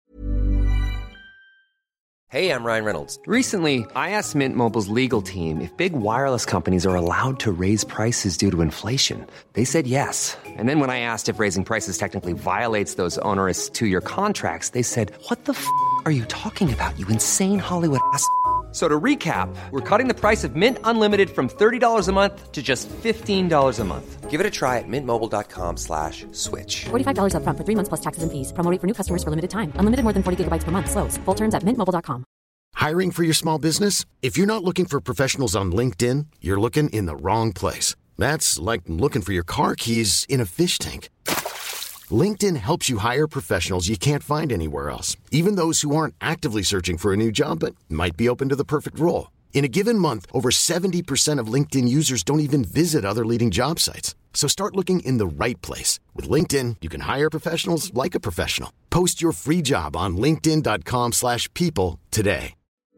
Hey, I'm Ryan Reynolds. Recently, I asked Mint Mobile's legal team if big wireless companies are allowed to raise prices due to inflation. They said yes. And then when I asked if raising prices technically violates those onerous two-year contracts, they said, what the f*** are you talking about, you insane Hollywood ass f- So to recap, we're cutting the price of Mint Unlimited from thirty dollars a month to just fifteen dollars a month. Give it a try at mintmobile.com slash switch. forty-five dollars up front for three months plus taxes and fees. Promo rate for new customers for limited time. Unlimited more than forty gigabytes per month. Slows full terms at mint mobile dot com. Hiring for your small business? If you're not looking for professionals on LinkedIn, you're looking in the wrong place. That's like looking for your car keys in a fish tank. LinkedIn helps you hire professionals you can't find anywhere else, even those who aren't actively searching for a new job but might be open to the perfect role. In a given month, over seventy percent of LinkedIn users don't even visit other leading job sites. So start looking in the right place. With LinkedIn, you can hire professionals like a professional. Post your free job on linkedin dot com slash people today.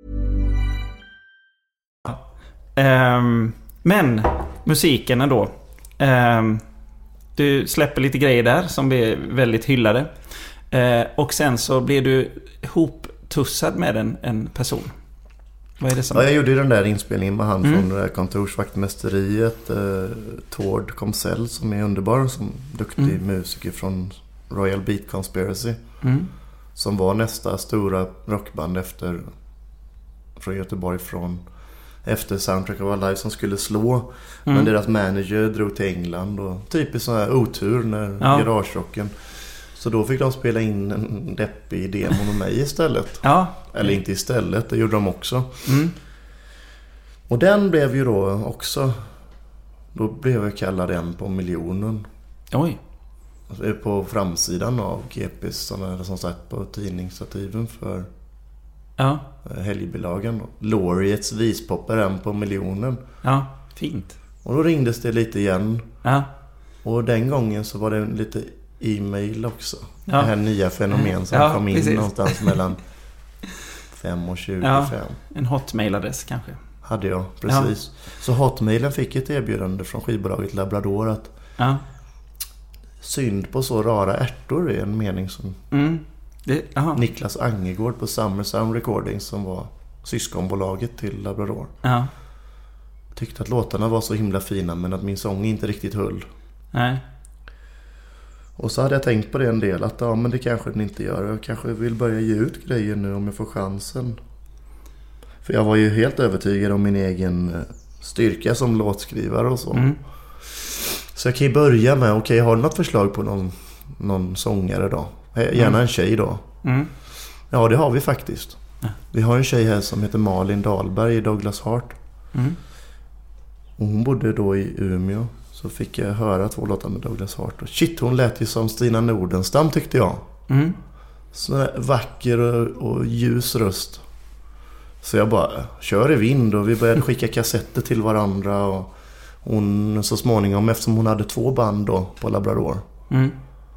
Um, men, musiken ändå. Um, Du släpper lite grejer där som blir väldigt hyllade. Eh, och sen så blir du hoptussad med en, en person. Vad är det som... Ja, jag gjorde ju den där inspelningen med han mm. från det där kontorsvaktmästeriet. Eh, Tord Komsell som är underbar. Som duktig mm. musiker från Royal Beat Conspiracy. Mm. Som var nästa stora rockband efter från Göteborg från... efter Soundtrack of Our Lives som skulle slå. Mm. Men deras manager drog till England och typiskt sån här otur när ja. garagerocken. Så då fick de spela in en deppig demo med mig istället. Ja. Eller inte istället, det gjorde de också. Mm. Och den blev ju då också, då blev jag kallad en på miljonen. Oj. Alltså på framsidan av G P's som, som sagt på tidningsstativen för Ja. Helgbilagan då. Laureates vispop är en på miljonen. Ja, fint. Och då ringdes det lite igen. Ja. Och den gången så var det lite e-mail också. Ja. Det här nya fenomen som ja, kom in precis. någonstans mellan fem och tjugofem. Ja, en hotmail-adress kanske. Hade jag, precis. Ja. Så hotmailen fick ett erbjudande från skivbolaget Labrador att ja. synd på så rara ärtor är en mening som mm. det, Niklas Angegård på Summer Sound Recordings, som var syskonbolaget till Labrador. Ja. Tyckte att låtarna var så himla fina men att min sång inte riktigt höll. Nej. Och så hade jag tänkt på det en del, att ja, men det kanske den inte gör. Jag kanske vill börja ge ut grejer nu om jag får chansen. För jag var ju helt övertygad om min egen styrka som låtskrivare och så. Mm. Så jag kan ju börja med, okej, okay, har du något förslag på någon, någon sångare då? Gärna mm. en tjej då. Mm. Ja, det har vi faktiskt. Ja. Vi har en tjej här som heter Malin Dahlberg i Douglas Hart. Mm. Och hon bodde då i Umeå. Så fick jag höra två låtar med Douglas Hart. Och shit, hon lät ju som Stina Nordenstam tyckte jag. Mm. Så vacker och, och ljus röst. Så jag bara, kör i vind. Och vi började skicka kassetter till varandra. Och hon så småningom, eftersom hon hade två band då på Labrador. Mm.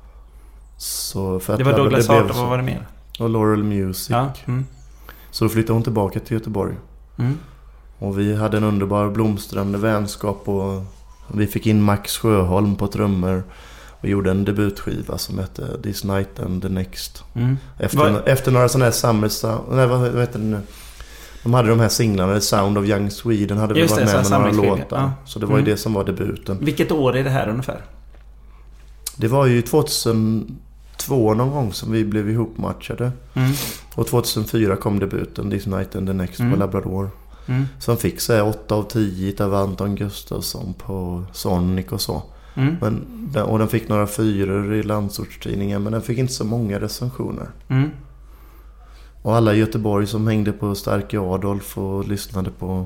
Så för att det var Douglas Hart och vad var det mer? Och Laurel Music. Ja. Mm. Så då flyttade hon tillbaka till Göteborg. Mm. Och vi hade en underbar blomstrande vänskap. Och vi fick in Max Sjöholm på trummor. Och gjorde en debutskiva som hette This Night and the Next. Mm. Efter, efter några sådana här samhällsa... Nej, vad, vad heter det nu? De hade de här singlarna, Sound of Young Sweden hade vi varit med med några låtar. Ja. Så det var ju mm. det som var debuten. Vilket år är det här ungefär? Det var ju tjugohundratvå någon gång som vi blev ihopmatchade. Mm. Och tjugohundrafyra kom debuten, This Night and the Next mm. på Labrador. Mm. Som fick sig åtta av tio av Anton Gustafsson på Sonic och så. Mm. Men, och den fick några fyror i landsortstidningen, men den fick inte så många recensioner. Mm. Och alla i Göteborg som hängde på Starke Adolf och lyssnade på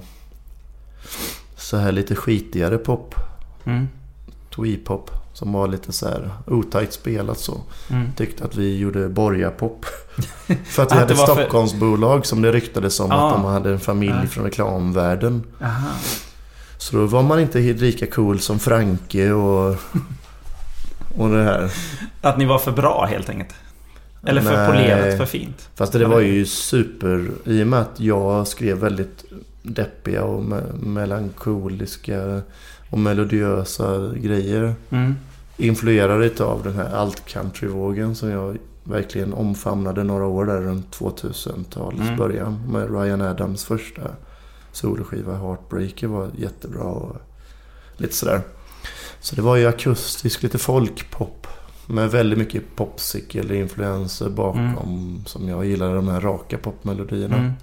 så här lite skitigare pop. Mm. Twee-pop som var lite så här otajt spelat så. Mm. Tyckte att vi gjorde borgarpop. För att vi hade ett Stockholmsbolag för... som det ryktades om ah. att de hade en familj ah. från reklamvärlden. Aha. Så då var man inte lika cool som Franke och, och det här. Att ni var för bra helt enkelt. Eller för polerat, för fint. Fast det var ju super. I och med att jag skrev väldigt deppiga och me- melankoliska och melodiösa grejer. Mm. Influerade lite av den här alt-country-vågen som jag verkligen omfamnade några år där runt tvåtusentalets mm. början. Med Ryan Adams första soloskiva Heartbreaker var jättebra och lite sådär. Så det var ju akustisk, lite folkpop med väldigt mycket popsicle-influenser bakom mm. som jag gillade, de här raka popmelodierna. Mm.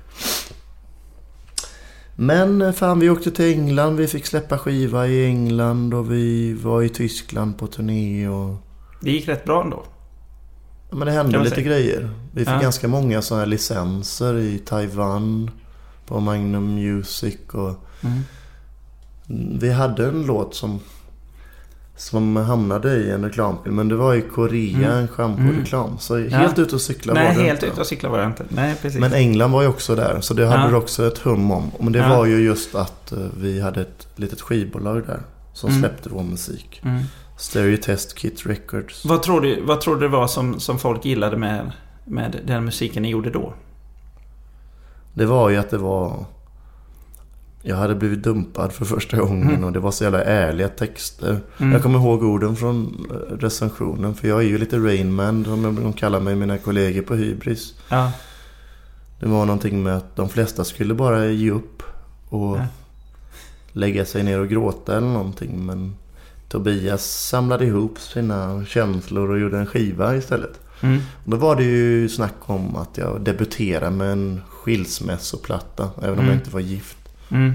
Men fan, vi åkte till England, vi fick släppa skiva i England och vi var i Tyskland på turné och... Det gick rätt bra ändå. Ja, men det hände lite säga. grejer. Vi fick ja. ganska många sådana här licenser i Taiwan på Magnum Music och mm. vi hade en låt som som hamnade i en reklamfilm, men det var i Korea mm. en shampoo-reklam. Mm. Så ja. helt ut och cykla Nej, var det helt inte. ut och cykla var det inte. Nej, precis. Men England var ju också där, så det hade ja. du också ett hum om. Men det ja. var ju just att uh, vi hade ett litet skivbolag där som mm. släppte vår musik. Mm. Stereo Test Kit Records. Vad tror du, vad tror du det var som, som folk gillade med, med den musiken ni gjorde då? Det var ju att det var... Jag hade blivit dumpad för första gången mm. och det var så jävla ärliga texter. Mm. Jag kommer ihåg orden från recensionen, för jag är ju lite Rainman som de kallar mig, mina kollegor på Hybris. Ja. Det var någonting med att de flesta skulle bara ge upp och ja. lägga sig ner och gråta eller någonting, men Tobias samlade ihop sina känslor och gjorde en skiva istället. Mm. Och då var det ju snack om att jag debuterade med en skilsmässoplatta, även om mm. jag inte var gift. Mm.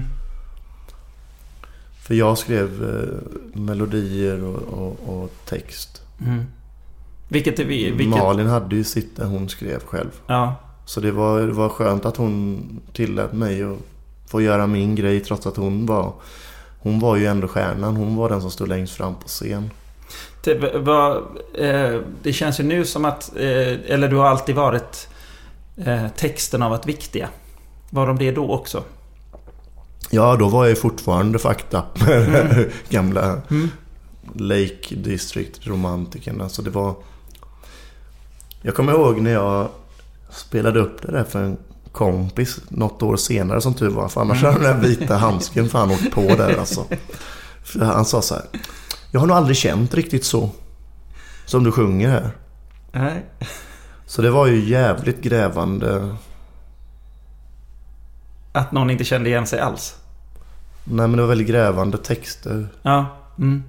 För jag skrev eh, melodier och, och, och text. Mm. Vilket är vi, vilket... Malin hade ju sitt där hon skrev själv. Ja. Så det var, det var skönt att hon tillät mig att få göra min grej, trots att hon var hon var ju ändå stjärnan. Hon var den som stod längst fram på scen. Det, var, eh, det känns ju nu som att eh, eller du har alltid varit eh, texterna varit viktiga? Var de det då också? Ja, då var jag fortfarande fakta med mm. gamla mm. Lake District romantikerna. Så det var... Jag kommer ihåg när jag spelade upp det där för en kompis något år senare som tur var. För annars hade den vita handsken fan åkt på där alltså. För han sa så här: jag har nog aldrig känt riktigt så som du sjunger här. Nej. Så det var ju jävligt grävande. Att någon inte kände igen sig alls? Nej, men det var väldigt grävande texter. Ja. Mm.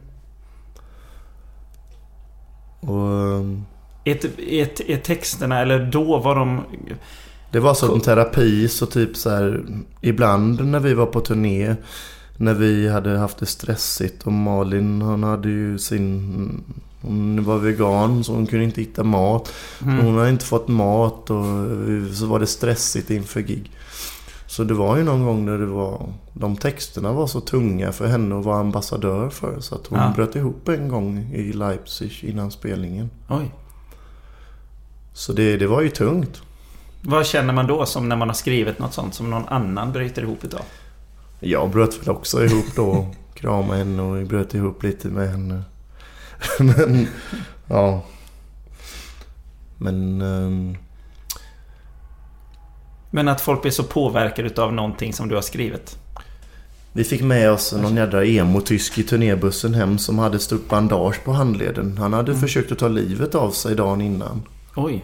Och... Är, är, är texterna, eller då var de... Det var så en terapi, så typ så här, ibland när vi var på turné, när vi hade haft det stressigt, och Malin, hon hade ju sin... Hon var vegan så hon kunde inte hitta mat. Mm. Hon hade inte fått mat och så var det stressigt inför gig. Så det var ju någon gång när det var... De texterna var så tunga för henne att vara ambassadör för. Så att hon ja. bröt ihop en gång i Leipzig innan spelningen. Oj. Så det, det var ju tungt. Vad känner man då som när man har skrivit något sånt som någon annan bryter ihop utav? Jag bröt väl också ihop då. Krama henne och bröt ihop lite med henne. Men, ja. Men... Um... Men att folk blir så påverkade utav någonting som du har skrivit. Vi fick med oss någon jädra emo-tysk i turnébussen hem som hade ett stort bandage på handleden. Han hade mm. försökt att ta livet av sig dagen innan. Oj.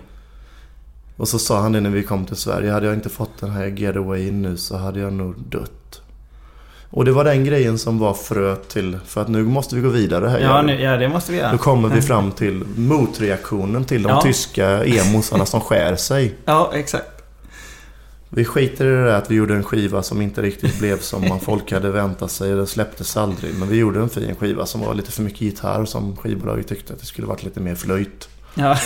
Och så sa han det när vi kom till Sverige: hade jag inte fått den här getaway nu så hade jag nog dött. Och det var den grejen som var fröet till, för att nu måste vi gå vidare här. Ja, nu, ja det måste vi göra. Då kommer vi fram till motreaktionen till de ja. tyska emosarna som skär sig. Ja, exakt. Vi skiter i det där att vi gjorde en skiva som inte riktigt blev som man folk hade väntat sig. Det släpptes aldrig. Men vi gjorde en fin skiva som var lite för mycket gitarr, som skivbolaget tyckte att det skulle varit lite mer flöjt. Ja.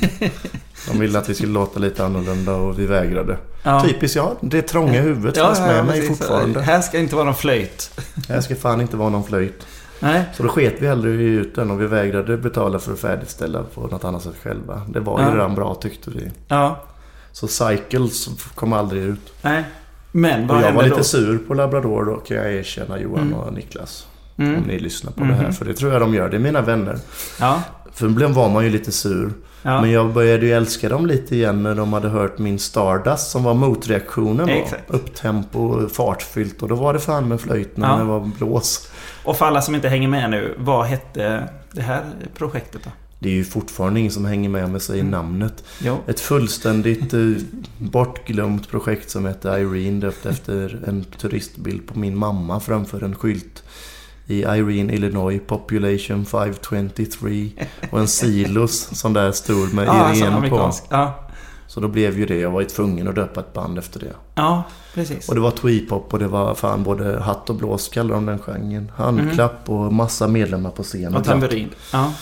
De ville att vi skulle låta lite annorlunda och vi vägrade. Ja. Typiskt, ja. Det är trånga huvudet ja, med ja, mig precis. Fortfarande. Här ska inte vara någon flöjt. Här ska fan inte vara någon flöjt. Nej. Så då sket vi hellre ut den och vi vägrade betala för att färdigställa på något annat sätt själva. Det var ju ja. redan bra, tyckte vi. Ja. Så Cycles kom aldrig ut. Nej. Men vad och jag var lite då? sur på Labrador då, kan jag erkänna, Johan mm. och Niklas. Mm. Om ni lyssnar på mm. det här. För det tror jag de gör, det är mina vänner. Ja. För ibland var man ju lite sur. Ja. Men jag började ju älska dem lite igen när de hade hört min Stardust som var motreaktionen då. Upptempo, fartfyllt. Och då var det fan med flöjt när ja. det var blås. Och för alla som inte hänger med nu, vad hette det här projektet då? Det är ju fortfarande ingen som hänger med med sig i mm. namnet. Jo. Ett fullständigt uh, bortglömt projekt som heter Irene, döpt efter en turistbild på min mamma framför en skylt i Irene, Illinois, population femhundratjugotre, och en silos som där stod med ja, Irene på. Ja. Så då blev ju det, jag var ju tvungen att döpa ett band efter det. Ja, precis. Och det var tweepop och det var fan både hatt och blås, kallar de den genren. Handklapp mm. och massa medlemmar på scenen. Och tamburin, ja.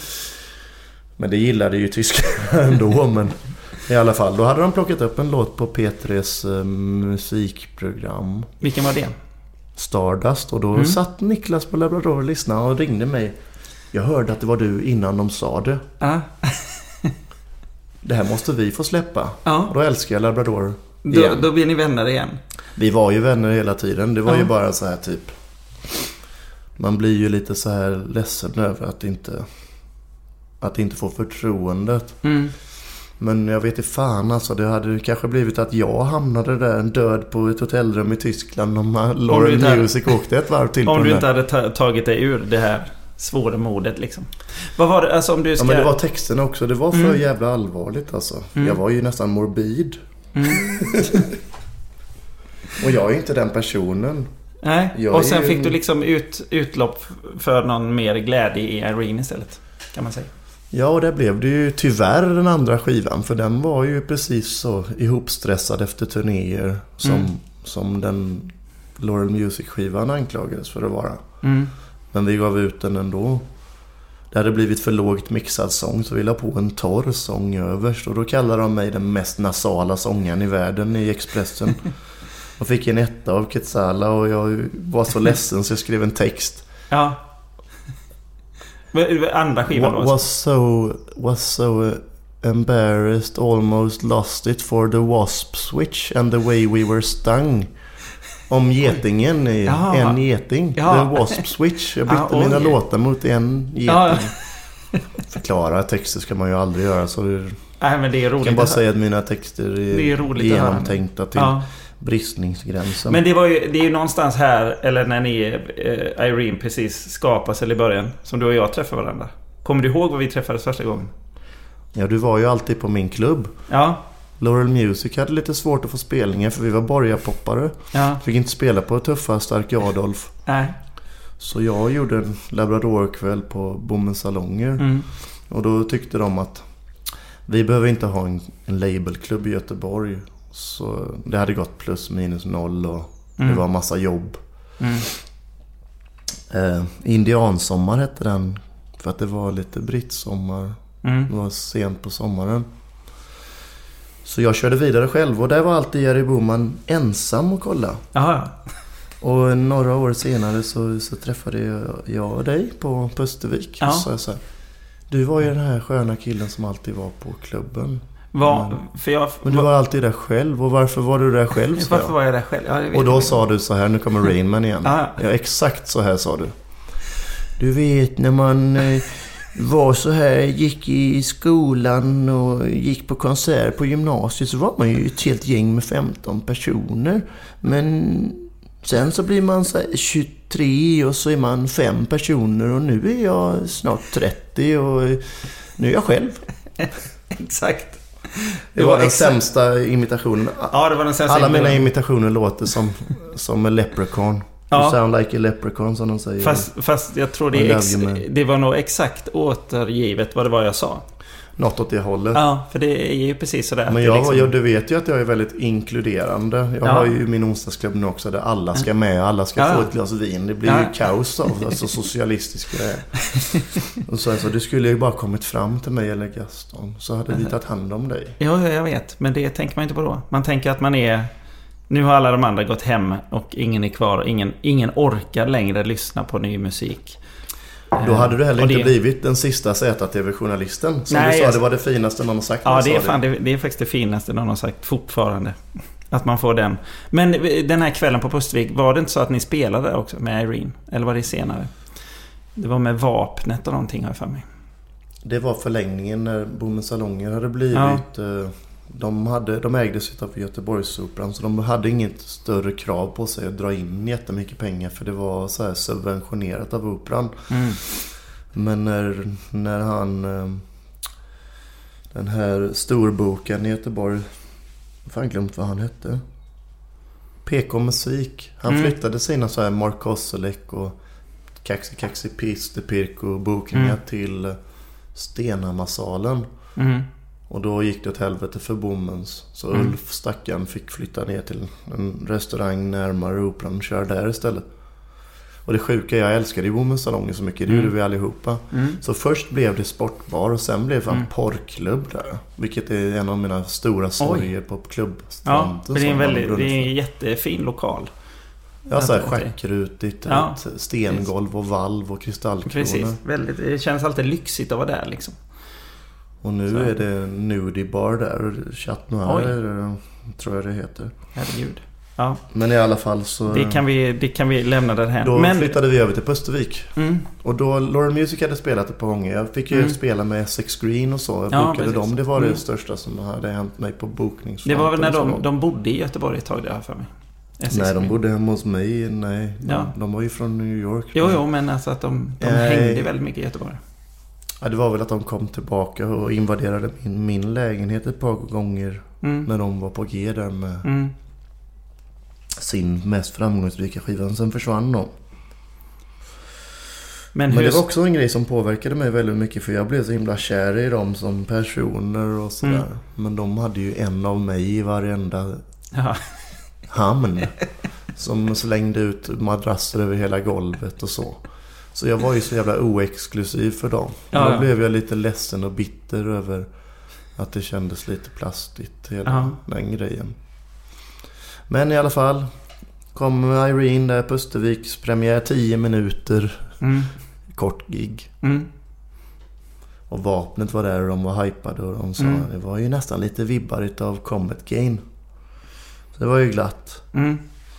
Men det gillade ju tyskarna ändå, men i alla fall, då hade de plockat upp en låt på P tres uh, musikprogram. Vilken var det? Stardust. Och då mm. satt Niklas på Labrador och lyssnade och ringde mig. Jag hörde att det var du innan de sa det. Ja. Det här måste vi få släppa. Ja. Och då älskar jag Labrador igen. Då, då blir ni vänner igen. Vi var ju vänner hela tiden. Det var ja. ju bara så här typ. Man blir ju lite så här ledsen över att inte att inte få förtroendet. Mm. Men jag vet inte fan alltså, det hade kanske blivit att jag hamnade där en död på ett hotellrum i Tyskland om Laurel Music åkte ett varv till. Om du inte hade ta- tagit dig ur det här svåra modet liksom. Vad var det, alltså om du ska... Ja, men det var texten också, det var för mm. jävla allvarligt alltså. Mm. Jag var ju nästan morbid. Mm. Och jag är inte den personen. Nej, jag och sen ju... fick du liksom ut, utlopp för någon mer glädje i Irene istället, kan man säga. Ja, och det blev det ju tyvärr den andra skivan. För den var ju precis så ihopstressad efter turnéer som, mm. som den Laurel Music-skivan anklagades för att vara. Mm. Men vi gav ut den ändå. Det hade blivit för lågt mixad sång, så vi la på en torr sång överst. Och då kallade de mig den mest nasala sångaren i världen i Expressen. Och fick en etta av Quetzala och jag var så ledsen så jag skrev en text. Ja. Andra skivan was so was so embarrassed, almost lost it for the wasp switch and the way we were stung. Om getingen i ja. en geting. Ja. The wasp switch. Jag bytte ja, mina låtar mot en geting. Ja. Förklara texter ska man ju aldrig göra. Så det, Nej, men det är roligt. Jag kan bara säga att mina texter är, det är roligt genomtänkta till ja. bristningsgränsen. Men det, var ju, det är ju någonstans här, eller när ni, eh, Irene precis skapas eller i början, som du och jag träffade varandra. Kommer du ihåg vad vi träffades första gången? Ja, du var ju alltid på min klubb. Ja. Laurel Music hade lite svårt att få spelningar för vi var borgarpoppare. Ja. Fick inte spela på tuffa Stark Adolf. Nej. Så jag gjorde en labradorkväll på Bommens salonger. Mm. Och då tyckte de att vi behöver inte ha en, en labelklubb i Göteborg. Så det hade gått plus minus noll och mm. det var en massa jobb. Mm. Eh, Indiansommar hette den för att det var lite brittsommar. Mm. Det var sent på sommaren. Så jag körde vidare själv och där var alltid Jerry Boman ensam och kolla. Aha. Och några år senare så, så träffade jag, jag och dig på Pustervik. Ja. Så jag sa, du var ju den här sköna killen som alltid var på klubben. Var, men, för jag, men du var alltid där själv. Och varför var du där själv? Varför jag. var jag där själv? Ja, jag och då sa du så här, nu kommer Rain Man igen. Ja, exakt så här sa du. Du vet när man... var så här, gick i skolan och gick på konsert på gymnasiet så var man ju ett helt gäng med femton personer. Men sen så blir man så här tjugotre och så är man fem personer och nu är jag snart trettio och nu är jag själv. Exakt. Det, det var, var den exakt. sämsta imitationen. Ja, det var den sämsta Alla imitationen. mina imitationer låter som, som en leprechaun. Ja. You sound like a leprechaun som de säger. Fast, fast jag tror det, är ex- det var nog exakt återgivet vad det var jag sa. Något åt det hållet. Ja, för det är ju precis sådär. Men jag, liksom... jag, du vet ju att jag är väldigt inkluderande. Jag ja. har ju min onsdagsklubb nu också där alla ska med. Alla ska ja. få ett glas vin. Det blir ja. ju kaos av alltså socialistisk grej. Och så alltså, du skulle ju bara kommit fram till mig eller Gaston. Så hade vi tagit hand om dig. Ja, jag vet. Men det tänker man inte på då. Man tänker att man är... Nu har alla de andra gått hem och ingen är kvar. Ingen, ingen orkar längre lyssna på ny musik. Då hade du heller det... inte blivit den sista Z T V-journalisten. Som Nej, du sa, jag... det var det finaste någon har sagt. Ja, det är, fan, det. det är faktiskt det finaste någon har sagt fortfarande. Att man får den. Men den här kvällen på Pustervik, var det inte så att ni spelade också med Irene? Eller var det senare? Det var med vapnet och någonting här för mig. Det var förlängningen när Bommens salonger hade blivit... Ja. De, hade, de ägdes av Göteborgsoperan så de hade inget större krav på sig att dra in jättemycket pengar för det var så här subventionerat av operan. Mm. Men när, när han den här storboken i Göteborg, jag har glömt vad han hette, P K Musik, han mm. flyttade sina så här Mark Koselleck och Kaxi Kaxi Piste Pirko bokningar mm. till Stenhammarsalen. Mm. Och då gick det åt helvete för Bommens. Så mm. Ulf stackaren fick flytta ner till en restaurang närmare operan och köra där istället. Och det sjuka, jag älskade ju Bommens salonger så mycket. Det mm. gjorde vi allihopa. Mm. Så först blev det sportbar och sen blev det en mm. porrklubb där. Vilket är en av mina stora sorger på klubbstranden. Ja, det är en, väldigt, det är en jättefin lokal. Ja, så här schackrutigt, ja. Stengolv och valv och kristallkronor. Precis, väldigt, det känns alltid lyxigt att vara där liksom. Och nu så. Är det nudie bar där, Chat Noir tror jag det heter. Herregud. Ja. Men i alla fall så... Det kan vi, det kan vi lämna där här. Då Men... flyttade vi över till Pustervik. Mm. Och då Laurel Music hade spelat ett par gånger. Jag fick ju mm. spela med Essex Green och så. Jag ja, bokade dem. Det var mm. det största som hade hänt mig på bokningsfronten. Det var väl när de, de bodde i Göteborg ett tag där för mig. Essex nej, de bodde hemma hos mig. Nej, de, ja. de var ju från New York. Jo, jo, men alltså att de, de hängde väldigt mycket i Göteborg. Ja, det var väl att de kom tillbaka och invaderade min, min lägenhet ett par gånger mm. när de var på G där med mm. sin mest framgångsrika skiva. Sen försvann de. Men, Men hur... det var också en grej som påverkade mig väldigt mycket för jag blev så himla kär i dem som personer och sådär. Mm. Men de hade ju en av mig i varenda ja. hamn som slängde ut madrasser över hela golvet och så. Så jag var ju så jävla oexklusiv för dem. Ja, då ja. blev jag lite ledsen och bitter över att det kändes lite plastigt, hela ja. den grejen. Men i alla fall kom Irene där på Pusterviks premiär tio minuter. Mm. Kort gig. Mm. Och vapnet var där och de var hypade och de sa mm. det var ju nästan lite vibbar utav Comet Gain. Så det var ju glatt. Mm.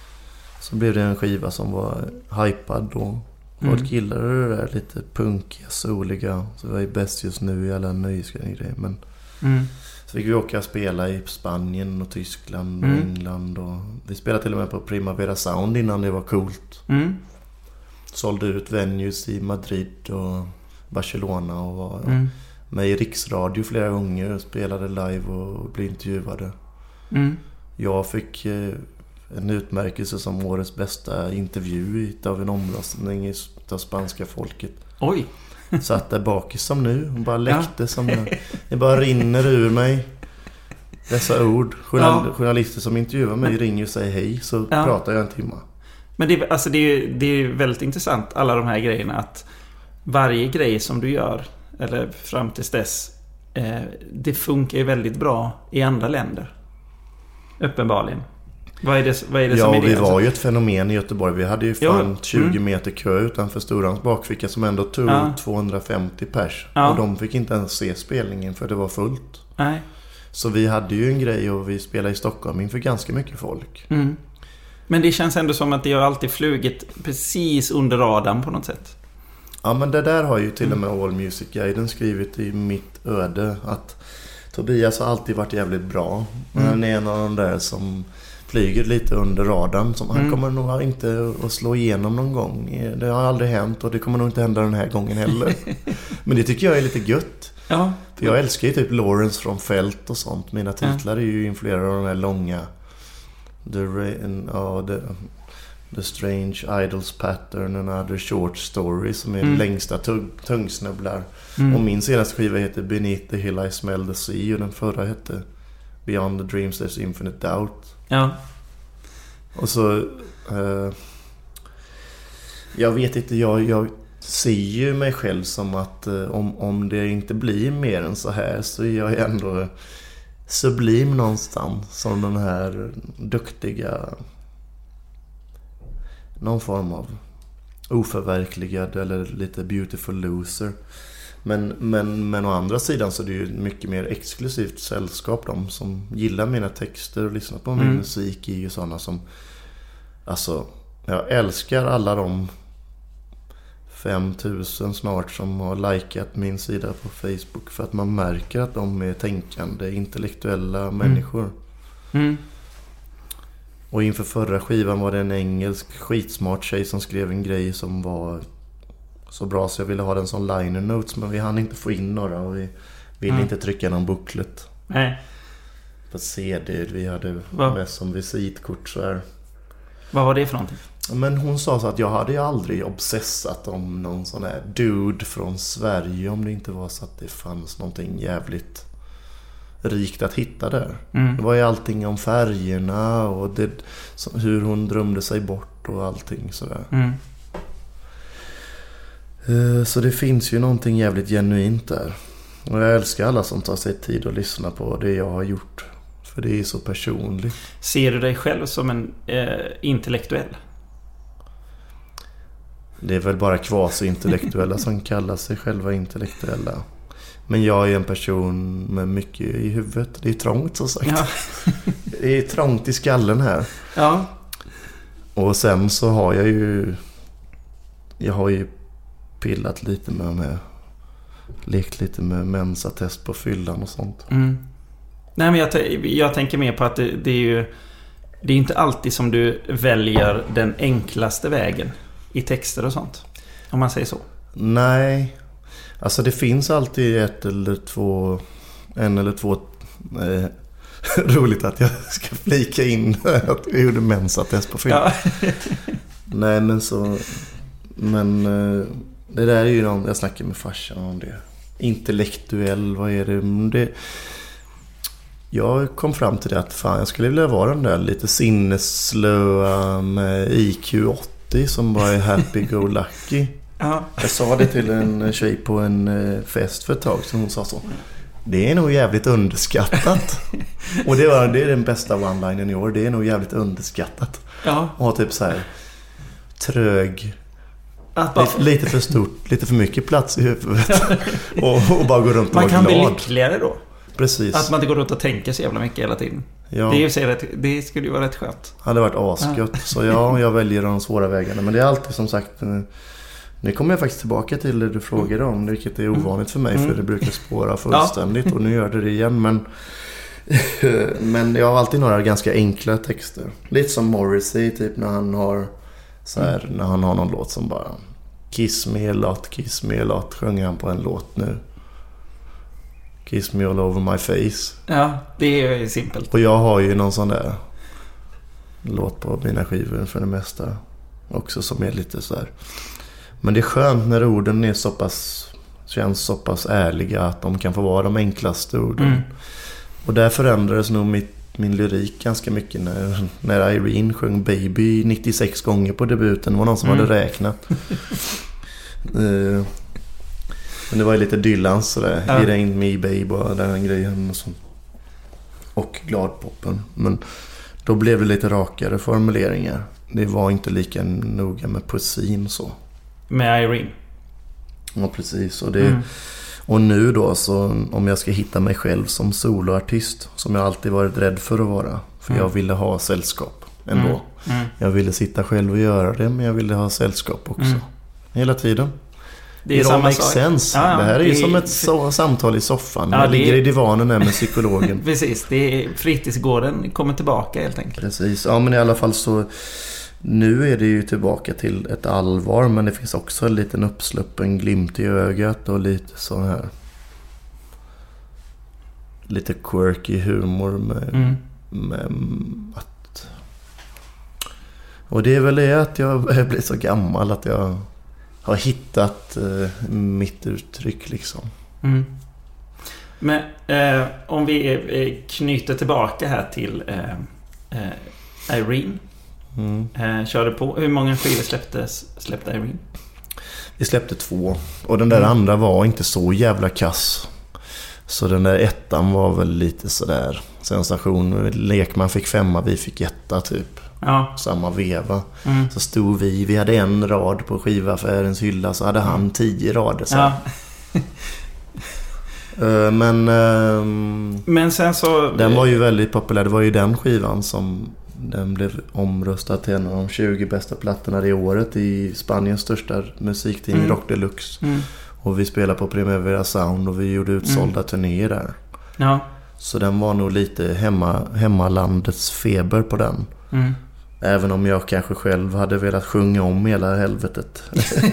Så blev det en skiva som var hypad då. Folk mm. gillade det där lite punkiga, soliga. Så det var ju bäst just nu i alla nöjesgrejer. Men mm. så fick vi åka och spela i Spanien och Tyskland och mm. England. Och vi spelade till och med på Primavera Sound innan det var coolt. Mm. Sålde ut venues i Madrid och Barcelona och var mm. med i riksradio flera gånger och spelade live och blev intervjuade. Mm. Jag fick eh, en utmärkelse som årets bästa intervju av en omröstning av spanska folket. Oj! Satt där bak som nu och bara läckte ja. som jag, det bara rinner ur mig dessa ord. Journal, ja. Journalister som intervjuar mig ringer och säger hej, så ja. pratar jag en timme. Men det, alltså det, är, det är väldigt intressant, alla de här grejerna, att varje grej som du gör, eller fram tills dess, eh, det funkar ju väldigt bra i andra länder. Uppenbarligen. Vad är det, vad är det ja, som är det? Ja, vi var ju ett fenomen i Göteborg. Vi hade ju fan jo. tjugo mm. meter kö utanför Storans bakficka som ändå tog ja. tvåhundrafemtio pers. Ja. Och de fick inte ens se spelningen för det var fullt. Nej. Så vi hade ju en grej och vi spelade i Stockholm inför ganska mycket folk. Mm. Men det känns ändå som att det har alltid flugit precis under radarn på något sätt. Ja, men det där har ju till och med All Music Guiden skrivit i Mitt öde, att Tobias har alltid varit jävligt bra. Men mm. han är en av de där som flyger lite under radarn, som mm. han kommer nog inte att slå igenom någon gång. Det har aldrig hänt och det kommer nog inte hända den här gången heller. Men det tycker jag är lite gött. Ja. För jag älskar ju typ Lawrence från Fält och sånt. Mina titlar är ju influerade av de här långa The, uh, the, the Strange Idols Pattern and Other Short Stories, som är mm. längsta tug, tungsnubblar. Mm. Och min senaste skiva heter Beneath the Hill I Smell the Sea, och den förra hette Beyond the Dreams There's Infinite Doubt. Ja. Och så uh, jag vet inte, jag, jag ser ju mig själv som att uh, om, om det inte blir mer än så här, så är jag ändå sublim någonstans, som den här duktiga, någon form av oförverkligad eller lite beautiful loser. Men, men, men å andra sidan så är det ju mycket mer exklusivt sällskap. De som gillar mina texter och lyssnar på min mm. musik är ju sådana som, alltså, jag älskar alla de fem tusen snart som har likat min sida på Facebook, för att man märker att de är tänkande, intellektuella mm. människor. Mm. Och inför förra skivan var det en engelsk skitsmart tjej som skrev en grej som var så bra så jag ville ha den som liner notes, men vi hann inte få in några och vi ville mm. inte trycka någon booklet. Nej. På C D, vi hade Va? mest som visitkort så här. Vad var det för någonting? Men hon sa så att jag hade ju aldrig obsessat om någon sån här dude från Sverige om det inte var så att det fanns någonting jävligt rikt att hitta där. Mm. Det var ju allting om färgerna och det, hur hon drömde sig bort och allting sådär. Mm. Så det finns ju någonting jävligt genuint där. Och jag älskar alla som tar sig tid att lyssna på det jag har gjort. För det är så personligt. Ser du dig själv som en eh, intellektuell? Det är väl bara kvasi-intellektuella som kallar sig själva intellektuella. Men jag är en person med mycket i huvudet. Det är trångt så sagt. Ja. Det är trångt i skallen här. Ja. Och sen så har jag ju Jag har ju pillat lite med, med lekt lite med mensatest på fyllan och sånt. Mm. Nej, men jag, t- jag tänker mer på att det, det är ju det är inte alltid som du väljer den enklaste vägen i texter och sånt, om man säger så. Nej, alltså det finns alltid ett eller två en eller två eh, roligt att jag ska flika in att jag gjorde mensatest på fyllan. Ja. Nej, men så men eh, det där är ju någon, jag snackar med farsan om det. Intellektuell, vad är det? det Jag kom fram till det att fan, jag skulle vilja vara den där lite sinnesslöa med I Q åttio som bara är happy-go-lucky. Ja. Jag sa det till en tjej på en fest för ett tag som hon sa så. Det är nog jävligt underskattat. Och det, var, det är den bästa one-linen i år. Det är nog jävligt underskattat. Ja. Och ha typ så här trög Att bara... lite, lite för stort, lite för mycket plats i huvudet. och, och bara gå runt och man vara kan glad. bli lyckligare då. Precis. Att man inte går runt och tänker så jävla mycket hela tiden. Ja. Det, är ju så rätt, det skulle ju vara rätt skönt. Det hade varit asgött. Ja. Så ja, jag väljer de svåra vägarna. Men det är alltid som sagt... Nu kommer jag faktiskt tillbaka till det du frågade om. Vilket är ovanligt för mig. Mm. För det brukar spåra fullständigt. Ja. Och nu gör det det igen. Men, men jag har alltid några ganska enkla texter. Lite som Morrissey typ när han har... Så här, mm. när han har någon låt som bara... Kiss me a lot, kiss me a lot. Sjunger han på en låt nu. Kiss me all over my face. Ja, det är simpelt. Och jag har ju någon sån där låt på mina skivor för det mesta också som är lite så här. Men det är skönt när orden är så pass, känns så pass ärliga att de kan få vara de enklaste orden. Mm. Och där förändrades nog mitt, min lyrik ganska mycket när, när Irene sjöng Baby nittiosex gånger på debuten. Det var någon som mm. hade räknat. uh, Men det var ju lite Dylans sådär. Ja. It ain't me babe och den grejen och så. Och gladpoppen. Men då blev det lite rakare formuleringar. Det var inte lika noga med poesin så. Med Irene. Ja, precis. Och, det, mm. och nu då så om jag ska hitta mig själv som soloartist, som jag alltid varit rädd för att vara. För mm. jag ville ha sällskap ändå. Mm. Mm. Jag ville sitta själv och göra det, men jag ville ha sällskap också. Mm. Hela tiden. Det är samma sak. Sense. Ja, det här är ju som ett så, samtal i soffan. Ja, jag ligger är... i divanen här med psykologen. Precis, det är fritidsgården kommer tillbaka helt enkelt. Precis, ja men i alla fall så nu är det ju tillbaka till ett allvar, men det finns också en liten uppsluppen glimt i ögat och lite så här lite quirky humor med, mm. med att och det är väl det att jag blir så gammal att jag har hittat eh, mitt uttryck liksom. Mm. Men eh, om vi eh, knyter tillbaka här till eh, eh, Irene. Mm. Eh, körde på. Hur många skivor släpptes, släppte Irene? Vi släppte två. Och den där mm. andra var inte så jävla kass. Så den där ettan var väl lite sådär sensation. Lekman fick femma, vi fick etta typ. Ja. Samma veva. Mm. Så stod vi, vi hade en rad på skivaffärens hylla, så hade han tio rader så. Ja. Men um, Men sen så den var ju väldigt populär. Det var ju den skivan som den blev omröstad till en av de tjugo bästa plattorna det året i Spaniens största musiktidning mm. Rock Deluxe. Mm. Och vi spelade på Primavera Sound och vi gjorde utsålda mm. turnéer där. Ja. Så den var nog lite hemma, hemmalandets feber på den. Mm. Även om jag kanske själv hade velat sjunga om hela helvetet.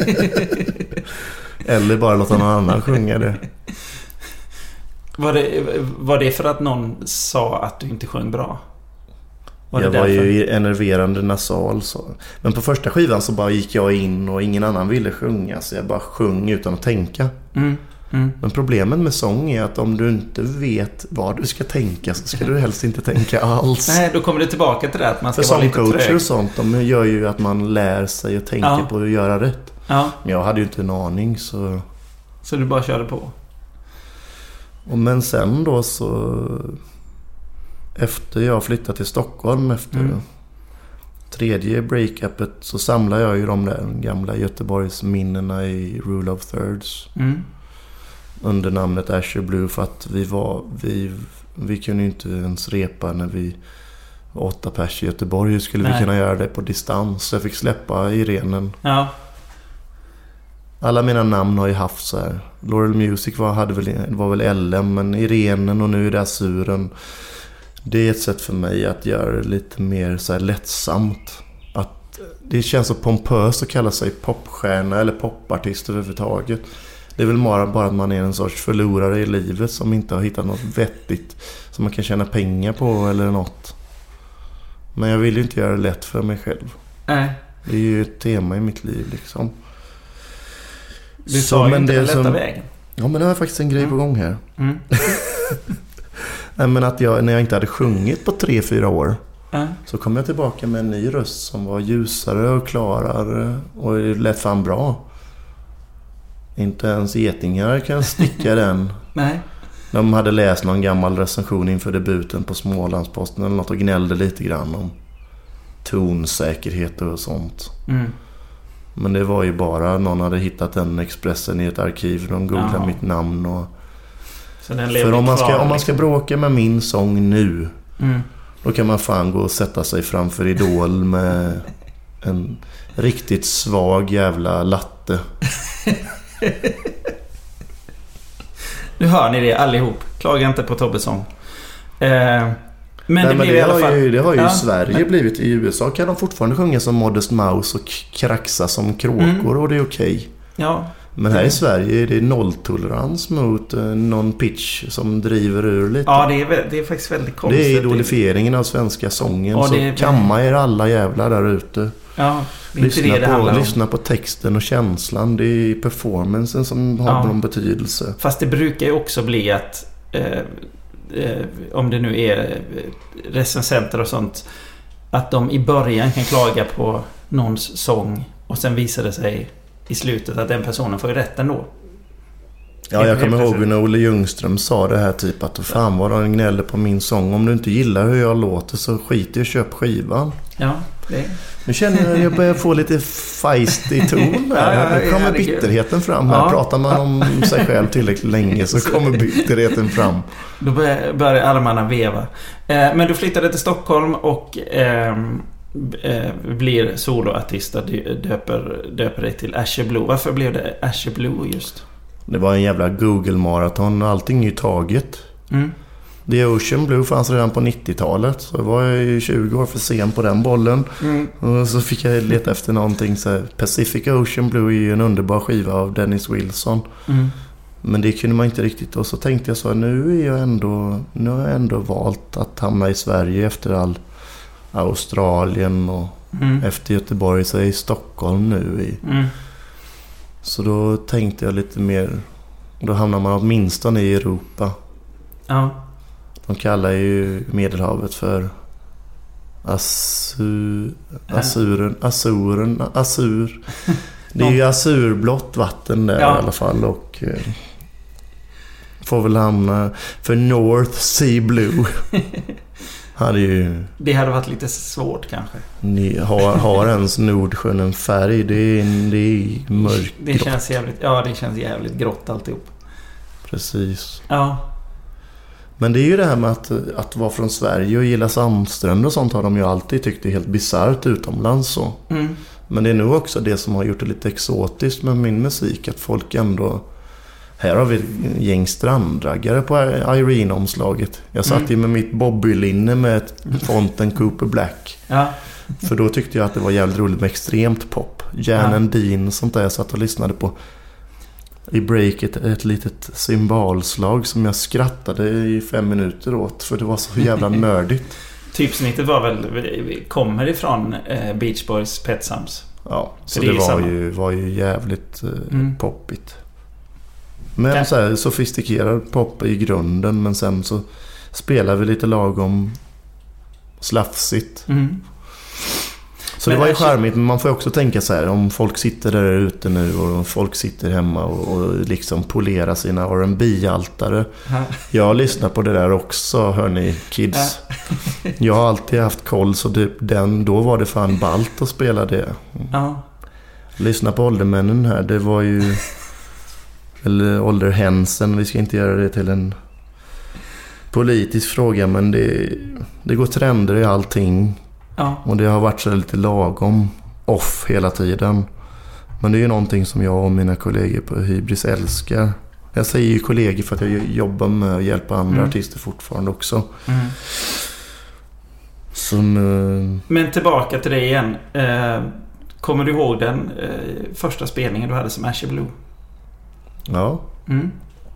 Eller bara låta någon annan sjunga det. Var det, var det för att någon sa att du inte sjöng bra? Var jag var ju enerverande nasal så. Men på första skivan så bara gick jag in och ingen annan ville sjunga, så jag bara sjöng utan att tänka. Mm. Mm. Men problemet med sång är att om du inte vet vad du ska tänka så ska du helst inte tänka alls. Nej, då kommer det tillbaka till det att man ska för vara lite trög. Sångcoacher och sånt, de gör ju att man lär sig och tänker ja. på att göra rätt. Ja. Men jag hade ju inte en aning så... Så du bara körde på? Och men sen då så... Efter jag flyttade till Stockholm efter mm. tredje breakupet så samlade jag ju de där gamla Göteborgs minnena i Rule of Thirds. Mm. Under namnet Asher Blue, för att vi var vi, vi kunde ju inte ens repa när vi var åtta pers i Göteborg. Hur skulle Nej. vi kunna göra det på distans? Så jag fick släppa Irenen. Ja. Alla mina namn har ju haft så här. Laurel Music var, hade väl, var väl L M, men Irenen och nu är det Azuren. Det är ett sätt för mig att göra det lite mer så här lättsamt. Att det känns så pompöst att kalla sig popstjärna eller popartist överhuvudtaget. Det är väl bara, bara att man är en sorts förlorare i livet som inte har hittat något vettigt som man kan tjäna pengar på eller något. Men jag vill ju inte göra det lätt för mig själv. Nej. Det är ju ett tema i mitt liv liksom. Du tar ju inte den lätta som... vägen. Ja, men det har faktiskt en grej mm. på gång här. Mm. Nej, men att jag, när jag inte hade sjungit på tre, fyra år mm. så kom jag tillbaka med en ny röst som var ljusare och klarare och det lät fan bra. Inte ens getingar kan sticka den. Nej. De hade läst någon gammal recension inför debuten på Smålandsposten eller något och gnällde lite grann om tonsäkerhet och sånt. Mm. Men det var ju bara någon hade hittat den Expressen i ett arkiv. De googlade ja. mitt namn och... Så den för om man, ska, kvar, om man ska liksom. bråka med min sång nu mm. då kan man fan gå och sätta sig framför Idol med en riktigt svag jävla latte. Nu hör ni det allihop. Klaga inte på Tobbes sång. Eh, men Nej, det, men blir det, i alla har fall... ju, det har ju ja. Sverige men... blivit. I U S A kan de fortfarande sjunga som Modest Mouse och kraxa som kråkor mm. och det är okej. Okay. Ja. Men här i Sverige är det nolltolerans mot uh, någon pitch som driver ur lite. Ja, det är, det är faktiskt väldigt konstigt. Det är idolifieringen av svenska sången. Ja, så är... kamma er alla jävlar där ute. Ja, det är lyssna, inte det det på, om. lyssna på texten och känslan. Det är performancen som har ja. någon betydelse. Fast det brukar ju också bli att eh, eh, om det nu är recensenter och sånt, att de i början kan klaga på någons sång och sen visar det sig i slutet att den personen får ju rätt ändå. Ja, jag kommer ihåg när Olle Ljungström sa det här typ att fan vad de gnäller på min sång. Om du inte gillar hur jag låter så skit i och köp skivan. Ja, det. Nu känner jag att jag börjar få lite feisty ton här. Ja, ja, nu kommer bitterheten fram här. Ja. Pratar man om sig själv tillräckligt länge så kommer bitterheten fram. Då börjar, börjar armarna veva. Eh, men du flyttade till Stockholm och eh, eh, blir soloartist och döper, döper dig till Asher Blue. Varför blev det Asher Blue just? Det var en jävla Google-maraton. Allting är ju taget. Mm. The Ocean Blue fanns redan på nittiotalet. Så var jag ju tjugo år för sen på den bollen. Mm. Och så fick jag leta efter någonting. Så Pacific Ocean Blue är ju en underbar skiva av Dennis Wilson. Mm. Men det kunde man inte riktigt. Och så tänkte jag så, nu är jag ändå, nu har jag ändå valt att hamna i Sverige efter all Australien och mm. efter Göteborg, så är jag i Stockholm nu. I. Mm. Så då tänkte jag lite mer, då hamnar man åtminstone i Europa. Ja. De kallar ju Medelhavet för Assur, Assuren, Assuren, Assur. Det är ju azurblått vatten där ja. i alla fall och eh, får väl hamna för North Sea Blue. Hade ju, det hade varit lite svårt kanske. Ni har, har ens Nordsjön en färg? Det är, det är mörkt. Det känns jävligt, ja, det känns jävligt grått alltihop. Precis. Ja. Men det är ju det här med att, att vara från Sverige och gilla sandstränder och sånt har de ju alltid tyckt är helt bizarrt utomlands så. Mm. Men det är nog också det som har gjort det lite exotiskt med min musik, att folk ändå... Här har vi en gäng strandraggare på Irene-omslaget. Jag satt mm. ju med mitt Bobby-linne med fonten Cooper Black. Ja. För då tyckte jag att det var jävligt roligt med extremt pop. Jan and Dean och sånt där. Jag satt och lyssnade på i breaket ett litet symbolslag som jag skrattade i fem minuter åt. För det var så jävla nördigt. Typsnittet var väl, kommer ifrån Beach Boys Pet Sounds. Ja, så det, det var, ju, var ju jävligt mm. poppigt. Men ja. så här, sofistikerad pop i grunden, men sen så spelar vi lite lagom slafsigt. Mm. Så men det var ju charmigt, men man får också tänka så här, om folk sitter där ute nu och folk sitter hemma och, och liksom polerar sina R and B-altare. Ja. Jag lyssnar på det där också, hörni kids. Ja. Jag har alltid haft koll, så det, den, då var det fan ballt att spela det. Ja. Lyssna på åldermännen här, det var ju... eller ålderhänsen, vi ska inte göra det till en politisk fråga, men det, det går trender i allting. Ja. Och det har varit så lite lagom off hela tiden. Men det är ju någonting som jag och mina kollegor på Hybris älskar. Jag säger ju kollegor för att jag jobbar med att hjälpa andra mm. artister fortfarande också. Mm. Som, uh... Men tillbaka till det igen. Eh, kommer du ihåg den eh, första spelningen du hade som Asher Blue? Ja. Mm.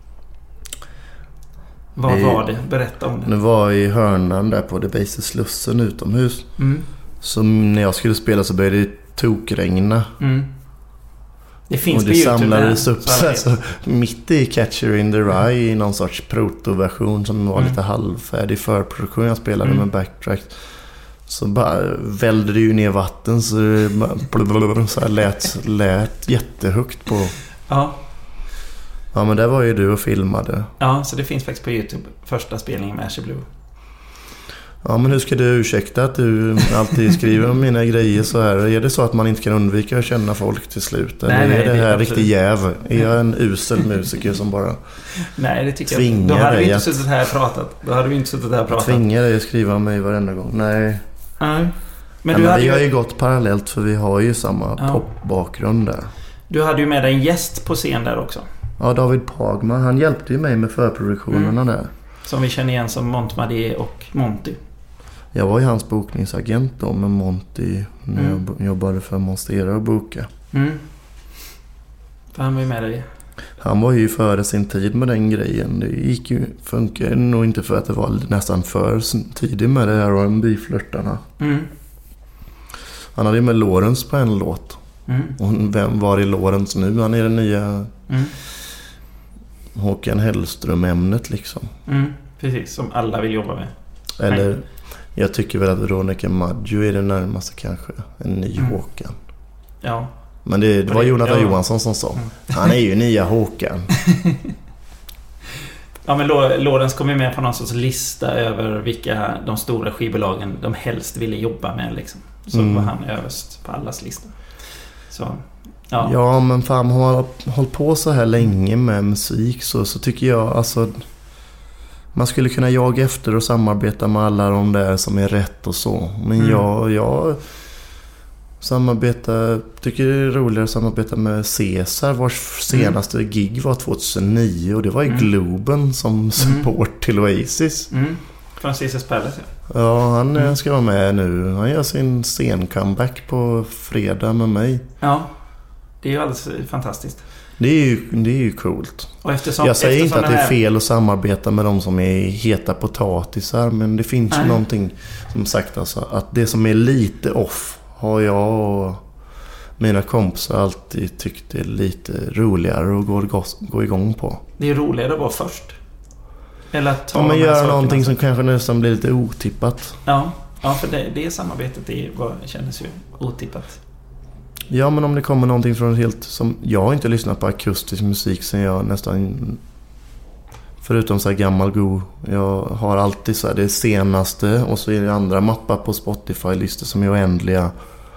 Vad I, var det? Berätta om det. Det var i hörnan där på Debaser Slussen utomhus. Mm. Så när jag skulle spela så började det tokregna. Mm. Det finns och det samlades upp så, så mitt i Catcher in the Rye i någon sorts protoversion som var mm. lite halvfärdig förproduktion. Jag spelade mm. med backtrack. Så bara välde det ju ner vatten så det så här lät, lät jättehögt på. Ja. Ja, men där var ju du och filmade. Ja, så det finns faktiskt på YouTube första spelningen med Asher Blue. Ja, men hur ska du ursäkta att du alltid skriver om mina grejer så här? Är det så att man inte kan undvika att känna folk till slut? Eller nej, nej, är det här det riktigt jäv? Är jag en usel musiker som bara nej, det tycker jag. Då hade vi inte att... suttit här och pratat. Då hade vi inte suttit här och pratat. Tvingar dig att skriva om mig varenda gång. Nej. Nej. Men, ja, du men hade vi ju... har ju gått parallellt för vi har ju samma ja. popbakgrund där. Du hade ju med dig en gäst på scen där också. Ja, David Pagman. Han hjälpte ju mig med förproduktionerna mm. där. Som vi känner igen som Montmadier och Monty. Jag var ju hans bokningsagent då med Monty när mm. jag jobbade för Monstera och boka. Mm. För han var ju med dig. Han var ju före sin tid med den grejen. Det gick ju, funkar nog inte för att det var nästan för tidigt med det här R and B-flörtarna. Mm. Han hade ju med Lawrence på en låt. Mm. Och vem var i Lawrence nu? Han är den nya mm. Håkan Hellström-ämnet liksom. Mm. Precis, som alla vill jobba med. Eller... Nej. Jag tycker väl att Veronica Maggio är det närmaste kanske. En ny mm. Håkan. Ja. Men det, det var Jonathan ja. Johansson som sa. Mm. Han är ju nya Håkan. Ja, men Lawrence kom ju med på någon sorts lista över vilka de stora skivbolagen de helst ville jobba med liksom. Så mm. var han överst på allas lista. Så, ja. Ja, men fan har man hållit på så här länge med musik så, så tycker jag alltså... Man skulle kunna jaga efter och samarbeta med alla de där som är rätt och så. Men mm. jag, jag samarbetar, tycker det är roligare att samarbeta med Cesar vars senaste mm. gig var tjugohundranio och det var i mm. Globen som support mm. till Oasis. Mm. Från Caesars Palace, ja. Ja, han mm. ska vara med nu. Han gör sin scen-comeback på fredag med mig. Ja, det är ju alldeles fantastiskt. Det är ju, det är ju coolt. Och eftersom, jag säger inte att det är här... fel att samarbeta med de som är heta potatisar, men det finns Nej. ju någonting som sagt alltså, att det som är lite off har jag och mina kompisar alltid tyckt är lite roligare att gå, gå igång på. Det är roligare att vara först. Eller att ta ja, men göra någonting som som kanske nästan blir lite otippat. Ja, ja för det, det samarbetet det var, kändes ju otippat. Ja, men om det kommer någonting från helt som... Jag har inte lyssnat på akustisk musik sen jag nästan... Förutom så här gammal go. Jag har alltid så här det senaste och så är det andra mappar på Spotify-listor som är oändliga.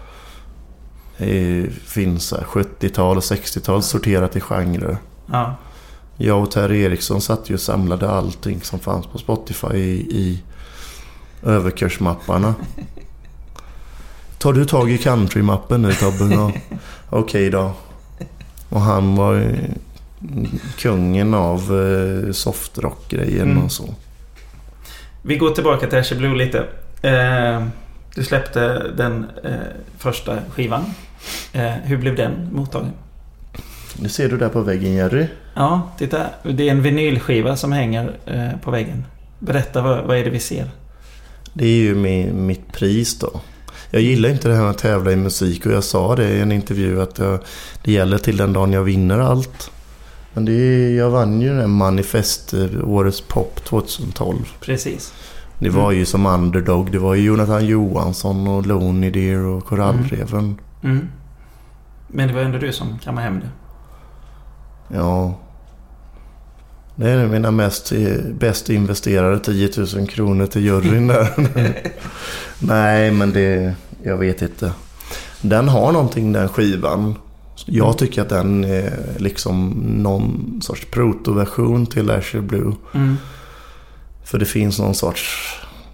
Det finns så här sjuttiotal och sextiotal sorterat i genrer. Ja. Jag och Terry Eriksson satt ju och samlade allting som fanns på Spotify i, i överkursmapparna. Tar du tag i countrymappen nu, Tobbe? Ja. Okej okay då. Och han var kungen av eh, softrock-grejen mm. och så. Vi går tillbaka till Asher Blue lite. Eh, du släppte den eh, första skivan. Eh, hur blev den mottagen? Nu ser du där på väggen, Jerry. Ja, titta. Det är en vinylskiva som hänger eh, på väggen. Berätta, vad, vad är det vi ser? Det är ju min, mitt pris då. Jag gillar inte det här att tävla i musik och jag sa det i en intervju att jag, det gäller till den dagen jag vinner allt. Men det är, jag vann ju den Manifest årets pop tjugotolv. Precis. Det var mm. ju som underdog. Det var ju Jonathan Johansson och Lonely Deer och Korallreven. Mm. Mm. Men det var ändå du som kammade hem det. Ja. Det är mina mest bäst investerade tio tusen kronor till juryn där. Nej, men det... Jag vet inte. Den har någonting, den skivan. Jag mm. tycker att den är liksom någon sorts protoversion till Asher Blue. Mm. För det finns någon sorts...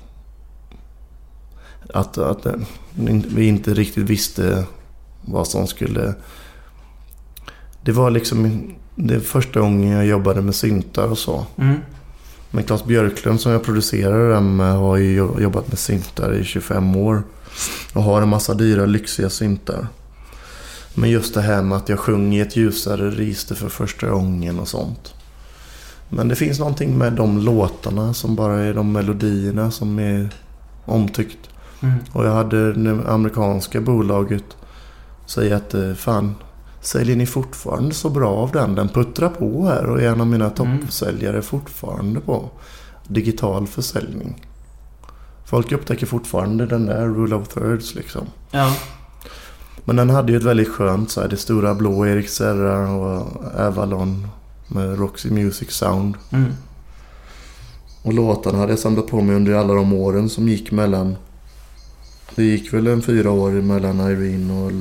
Att, att vi inte riktigt visste vad som skulle... Det var liksom... Det är första gången jag jobbade med syntar och så. Mm. Men Claes Björklund som jag producerade den med har ju jobbat med syntar i tjugofem år. Och har en massa dyra, lyxiga syntar. Men just det här med att jag sjunger i ett ljusare register för första gången och sånt. Men det finns någonting med de låtarna som bara är de melodierna som är omtyckt. Mm. Och jag hade det amerikanska bolaget säga att fan... Säljer ni fortfarande så bra av den? Den puttrar på här och är en av mina toppsäljare fortfarande på digital försäljning. Folk upptäcker fortfarande den där Rule of Thirds liksom. Ja. Men den hade ju ett väldigt skönt så här, det stora blå Erik Serra och Avalon med Roxy Music Sound. Mm. Och låtarna hade jag samlat på mig under alla de åren som gick mellan... Det gick väl en fyra år mellan Irene och,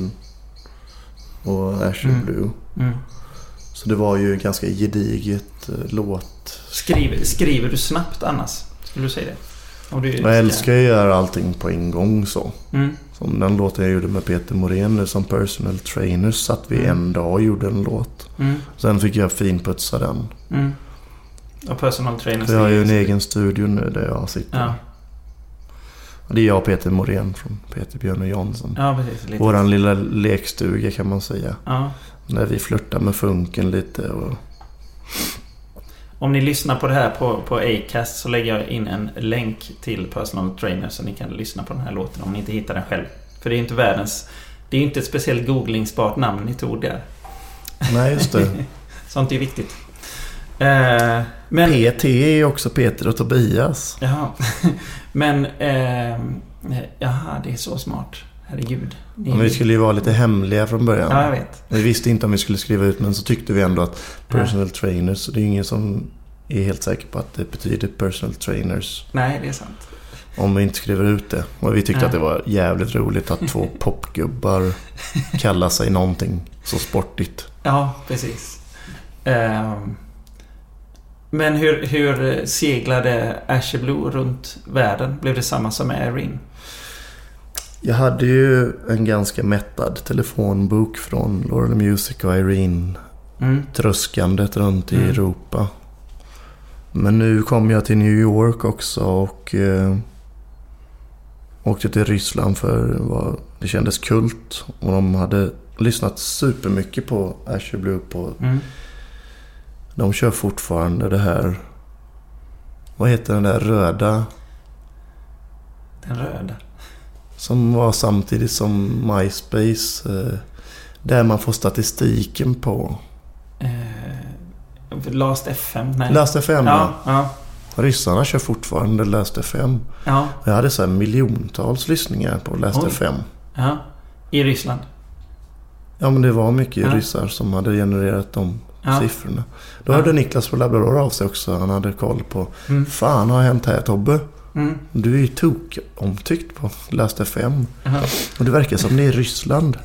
och Asher mm. Blue. Mm. Så det var ju ganska gediget uh, låt. Skriver, skriver du snabbt annars? Skulle du säga det? Om du jag älskar att göra allting på en gång så. Mm. Som den låten jag gjorde med Peter Morén som personal trainer, satt vi mm. en dag och gjorde en låt. Mm. Sen fick jag finputsa den. Mm. Och personal trainer. Jag har ju en egen studio nu där jag sitter. Ja. Det är jag och Peter Morén från Peter Björn och Jonsson. Ja, precis. Lite. Våran lilla lekstuga kan man säga. Ja. När vi flörtar med funken lite och... Om ni lyssnar på det här på, på Acast så lägger jag in en länk till personal trainer så ni kan lyssna på den här låten om ni inte hittar den själv. För det är inte världens... Det är inte ett speciellt googlingsbart namn ni tog där. Nej, just det. Sånt är viktigt. Eh, men, P T är ju också Peter och Tobias. Jaha. Men eh, jaha, det är så smart. Herregud. Men vi skulle ju vara lite hemliga från början. Ja, jag vet. Vi visste inte om vi skulle skriva ut, men så tyckte vi ändå att personal ja. trainers, så det är ingen som är helt säker på att det betyder personal trainers. Nej, det är sant. Om vi inte skriver ut det. Och vi tyckte ja. att det var jävligt roligt att två popgubbar kallar sig någonting så sportigt. Ja, precis. Um, men hur, hur seglade Asher Blue runt världen? Blev det samma som med Irene? Jag hade ju en ganska mättad telefonbok från Laurel Music och Irene mm. tröskandet runt i mm. Europa. Men nu kom jag till New York också och eh, åkte till Ryssland för vad det kändes kult. Och de hade lyssnat supermycket på Asher Blue på... Mm. De kör fortfarande det här... Vad heter den där röda? Den röda. Som var samtidigt som MySpace. Eh, där man får statistiken på. Eh, Last F M. Nej. Last F M, ja. ja. Ryssarna kör fortfarande Last F M. Ja. Jag hade så här miljontals lyssningar på Last Oj. F M. Ja. I Ryssland? Ja, men det var mycket ja. ryssar som hade genererat de ja. siffrorna. Då ja. hörde Niklas på Labrador av sig också. Han hade koll på mm. fan har hänt här, Tobbe? Mm. Du är ju tok omtyckt på Last F M. Uh-huh. Och det verkar som det är Ryssland.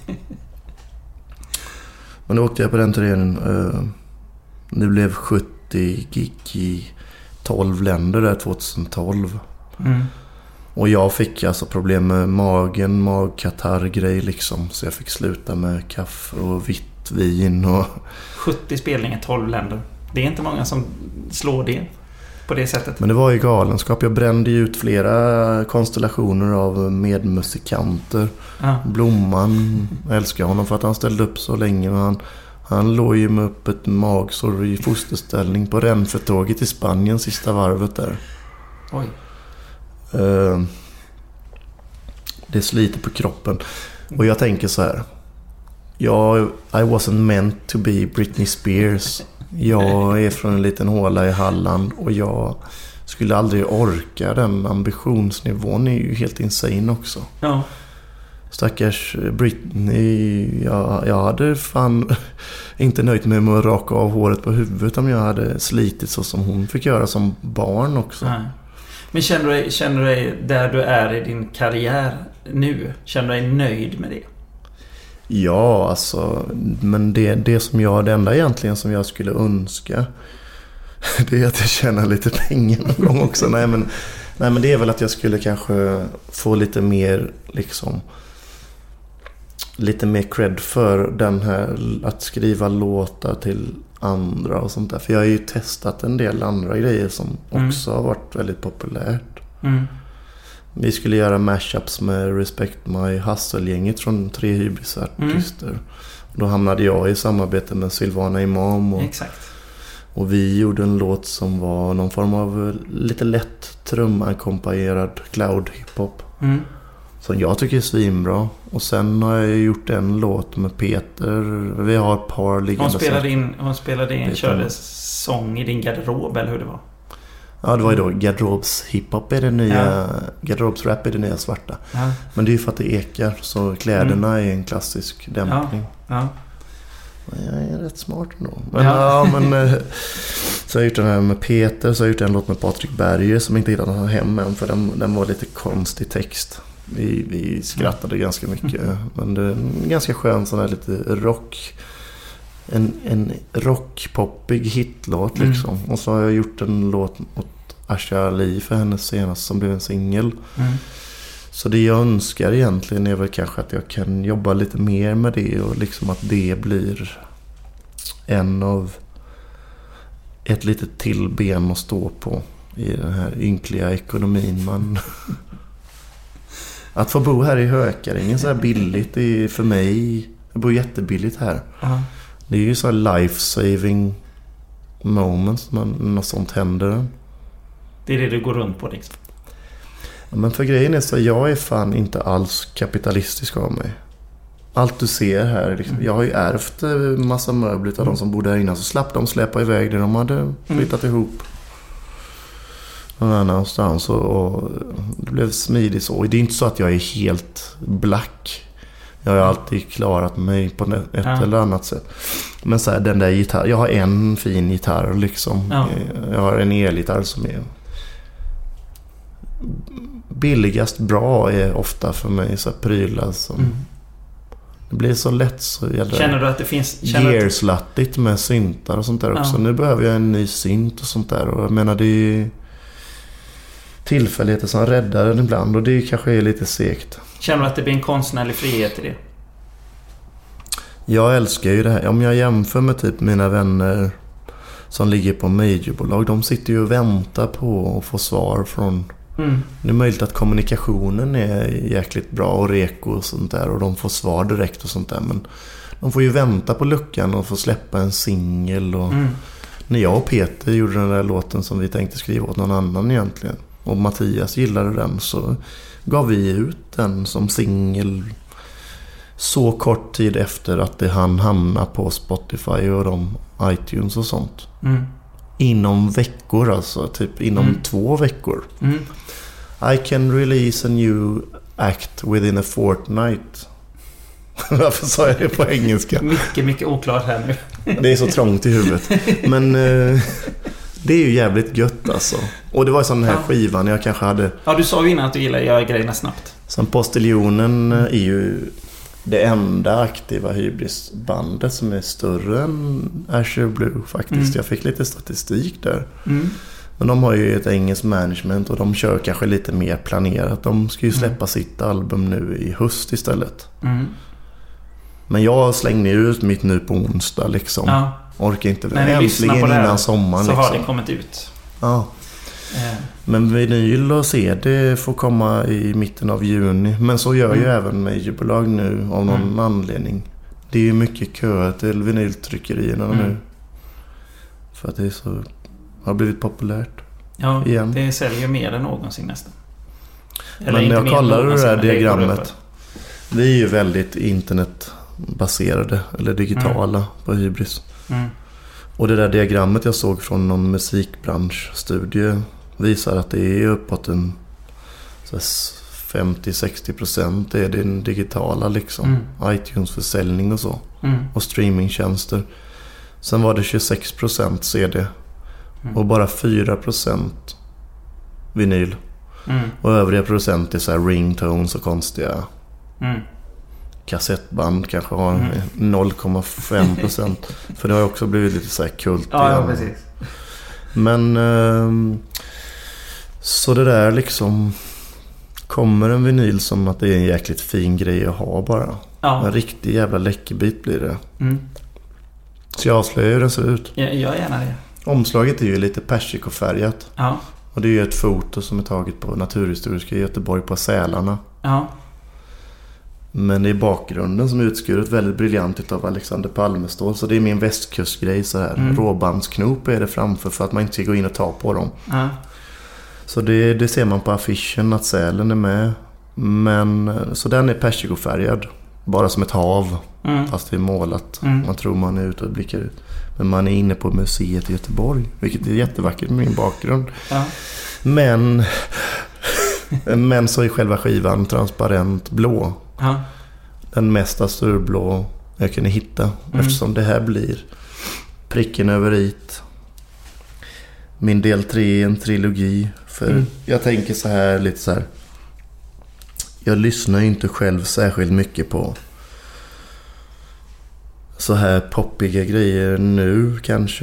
Men då åkte jag på den turneringen. Uh, det blev sjuttio gig i tolv länder där tjugohundratolv. Mm. Och jag fick alltså problem med magen, magkatarr-grej liksom. Så jag fick sluta med kaffe och vitt vin. Och... sjuttio spelningar, tolv länder. Det är inte många som slår det på det sättet. Men det var ju galenskap. Jag brände ut flera konstellationer av medmusikanter. Ja. Blomman, jag älskar honom för att han ställde upp så länge. Men han, han låg ju med upp ett magsår i fosterställning på Renfetåget i Spanien sista varvet där. Oj. Uh, det sliter på kroppen. Och jag tänker så här. Jag, I wasn't meant to be Britney Spears. Jag är från en liten håla i Halland och jag skulle aldrig orka den ambitionsnivån. Är ju helt insane också. Ja. Stackars Britney. Jag, jag hade fan inte nöjt mig med att raka av håret på huvudet om jag hade slitit så som hon fick göra som barn också. Nej. Men känner du, dig, känner du dig där du är i din karriär nu? Känner du dig nöjd med det? Ja, alltså, men det, det som jag, det enda egentligen som jag skulle önska, det är att jag tjänar lite pengar någon gång också. Nej men, nej, men det är väl att jag skulle kanske få lite mer, liksom, lite mer cred för den här, att skriva låtar till andra och sånt där. För jag har ju testat en del andra grejer som också mm. har varit väldigt populärt. Mm. Vi skulle göra mashups med Respect My Hustle-gänget från tre hybrisartister. Mm. Då hamnade jag i samarbete med Silvana Imam. Och, Exakt. och vi gjorde en låt som var någon form av lite lätt trumakkompanjerad cloud hiphop. Mm. Som jag tycker är svinbra. Och sen har jag gjort en låt med Peter. Vi har ett par liggande. Hon spelade in, hon spelade in, körde sång i din garderob, eller hur det var? Ja, det var ju då Garderobs hiphop är det nya, ja. Garderobs rap är det nya svarta. Ja. Men det är ju för att det ekar, så kläderna mm. är en klassisk dämpning. Ja. Ja. Men jag är rätt smart ändå. Men, ja. Ja, men, Så jag har gjort den här med Peter, så har jag gjort en låt med Patrik Berger som inte hittade någon hem än, för den, den var lite konstig text. Vi, vi skrattade mm. ganska mycket, mm. men det är en ganska skön sån här lite rock, en, en rockpoppig hitlåt liksom. Mm. Och så har jag gjort en låt åt Asha Ali för hennes senaste som blev en singel. Mm. Så det jag önskar egentligen är väl kanske att jag kan jobba lite mer med det och liksom att det blir en av ett litet till ben att stå på i den här ynkliga ekonomin man... Att få bo här i Hökaringen så här billigt är för mig, jag bor jättebilligt här. Uh-huh. Det är ju så här life-saving moments när något sånt händer. Det är det du går runt på liksom. Ja, men för grejen är så att jag är fan inte alls kapitalistisk av mig. Allt du ser här liksom, mm. jag har ju ärvt massa möbler av mm. de som bodde här innan, så slapp de släppa iväg det de hade flyttat mm. ihop någon annanstans, och, och det blev smidigt så. Det är inte så att jag är helt black. Jag har alltid klarat mig på ett ja. eller annat sätt. Men så här, den där gitarr, jag har en fin gitarr liksom. Ja. Jag har en elgitarr som är billigast bra, är ofta för mig så här prylar som mm. det blir så lätt så jävla. Känner du att det finns gearslattigt med syntar och sånt där också. Ja. Nu behöver jag en ny synt och sånt där, och jag menar det är ju tillfälligheter som räddar den ibland, och det kanske är lite segt. Känner du att det blir en konstnärlig frihet i det? Jag älskar ju det här. Om jag jämför med typ mina vänner som ligger på majorbolag, de sitter ju och väntar på att få svar från mm. det är möjligt att kommunikationen är jäkligt bra och reko och sånt där, och de får svar direkt och sånt där, men de får ju vänta på luckan och få släppa en singel. Och mm. när jag och Peter gjorde den där låten som vi tänkte skriva åt någon annan egentligen, och Mattias gillade den, så gav vi ut den som singel så kort tid efter att det hann hamna på Spotify och de iTunes och sånt. Mm. Inom veckor alltså, typ inom mm. två veckor. Mm. I can release a new act within a fortnight. Varför sa jag det på engelska? Mycket, mycket oklart här nu. Det är så trångt i huvudet. Men eh, det är ju jävligt gött alltså. Och det var sån här ja. skivan jag kanske hade. Ja, du sa ju innan att du gillar att göra grejerna snabbt. Som Postiljonen är ju det enda aktiva Hybris-bandet som är större än Azure Blue faktiskt. Mm. Jag fick lite statistik där. Mm. Men de har ju ett engelskt management och de kör kanske lite mer planerat. De ska ju släppa mm. sitt album nu i höst istället. Mm. Men jag slängde ut mitt nu på onsdag liksom. Ja. Orkar inte väl. Äntligen innan sommaren så liksom. har det kommit ut. Ja. Eh. Men vinyl och C D får komma i mitten av juni. Men så gör mm. ju även majorbolag nu av någon mm. anledning. Det är ju mycket kö till vinyltryckerierna mm. nu. För att det är så, har blivit populärt. Ja, igen. Det säljer mer än någonsin nästan. Eller men när jag kollar det här diagrammet, det är ju väldigt internetbaserade eller digitala mm. på Hybris. Mm. Och det där diagrammet jag såg från någon musikbranschstudie visar att det är uppåt en femtio till sextio procent är den digitala liksom. Mm. iTunes-försäljning och så. Mm. Och streamingtjänster. Sen var det tjugosex procent C D. Mm. Och bara fyra procent vinyl. Mm. Och övriga procent är så här ringtones och konstiga mm. kassettband kanske har mm. noll komma fem procent. För det har också blivit lite så här kult. Ja, ja, precis. Men eh, så det där liksom, kommer en vinyl som att det är en jäkligt fin grej att ha bara. Ja. En riktig jävla läckerbit blir det. Mm. Så jag avslöjar hur den ser ut. Jag gör gärna det. Omslaget är ju lite persikofärgat. Ja. Och det är ju ett foto som är taget på Naturhistoriska i Göteborg på Sälarna. Ja. Men det är bakgrunden som är utskuret väldigt briljant av Alexander Palmestål. Så det är min västkustgrej så här. Mm. Råbandsknop är det framför för att man inte ska gå in och ta på dem. Ja. Så det, det ser man på affischen att sälen är med. Men så den är persikofärgad. Bara som ett hav. Mm. Fast det är målat. Mm. Man tror man är ute och blickar ut. Men man är inne på museet i Göteborg. Vilket är jättevackert med min bakgrund. Ja. Men Men så är själva skivan transparent blå. Ja. Den mest azurblå jag kunde hitta. Mm. Eftersom det här blir pricken över it. min del tre är en trilogi. För mm. jag tänker så här lite så här. Jag lyssnar ju inte själv särskilt mycket på så här poppiga grejer nu kanske.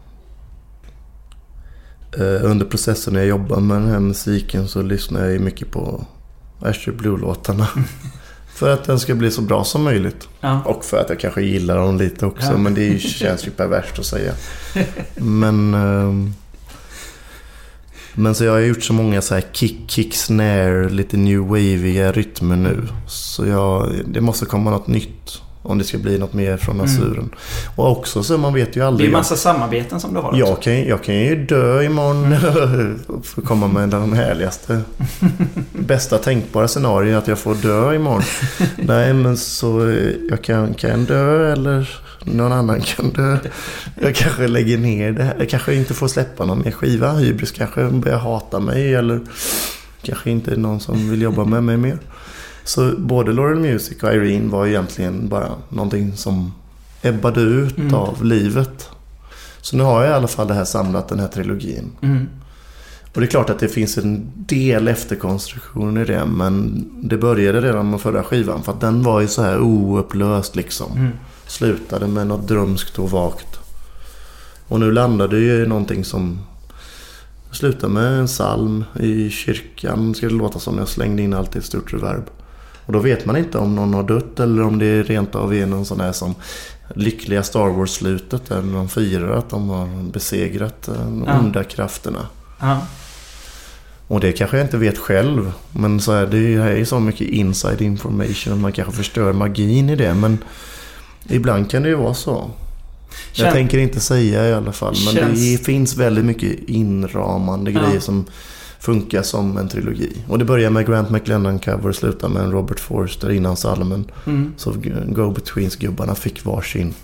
Uh, under processen när jag jobbar med den här musiken så lyssnar jag ju mycket på Astrid Blue-låtarna. För att den ska bli så bra som möjligt. Ja. Och för att jag kanske gillar dem lite också. Ja. Men det känns ju perverst att säga. Men uh, Men så jag har gjort så många så här kick, kick, snare, lite new wavy rytmer nu. Så jag, det måste komma något nytt om det ska bli något mer från Azuren. Mm. Och också så man vet ju aldrig. Det är massa samarbeten som du har också. Jag kan, jag kan ju dö imorgon för att komma med den härligaste bästa tänkbara scenario att jag får dö imorgon. Nej, men så jag kan, kan dö eller någon annan kan dö. Jag kanske lägger ner det här. Jag kanske inte får släppa någon mer skiva. Hybris kanske börjar hata mig eller kanske inte är någon som vill jobba med mig mer. Så både Laurel Music och Irene var egentligen bara någonting som ebbade ut mm. av livet. Så nu har jag i alla fall det här samlat, den här trilogin. Mm. Och det är klart att det finns en del efterkonstruktion i det, men det började redan med förra skivan för att den var ju så här oupplöst liksom. Mm. Slutade med något drömskt och vagt. Och nu landade ju någonting som slutar med en psalm i kyrkan. Ska det låta som jag slängde in allt i ett stort reverb. Och då vet man inte om någon har dött eller om det är rent av är någon sån här som lyckliga Star Wars-slutet där de firar att de har besegrat de ja. onda krafterna. Ja. Och det kanske jag inte vet själv, men så är det här är så mycket inside information att man kanske förstör magin i det, men ibland kan det ju vara så. Känn... Jag tänker inte säga i alla fall, men Känns... det finns väldigt mycket inramande ja. grejer som funkar som en trilogi. Och det börjar med Grant McLennan cover och slutar med en Robert Forster innan salmen. Mm. Så Go-Betweens-gubbarna fick varsin.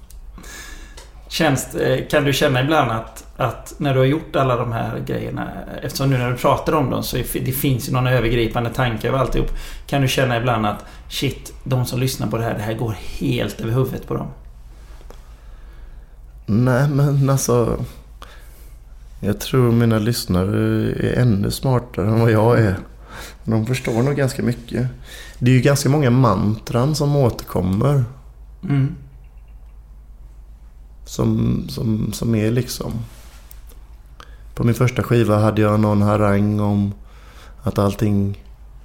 Känns, kan du känna ibland att, att när du har gjort alla de här grejerna, eftersom nu när du pratar om dem så det finns ju någon övergripande tanke över alltihop, kan du känna ibland att shit, de som lyssnar på det här, det här går helt över huvudet på dem? Nej, men alltså jag tror mina lyssnare är ännu smartare än vad jag är. De förstår nog ganska mycket. Det är ju ganska många mantran som återkommer. Mm. Som, som, som är liksom... På min första skiva hade jag någon harang om att allting...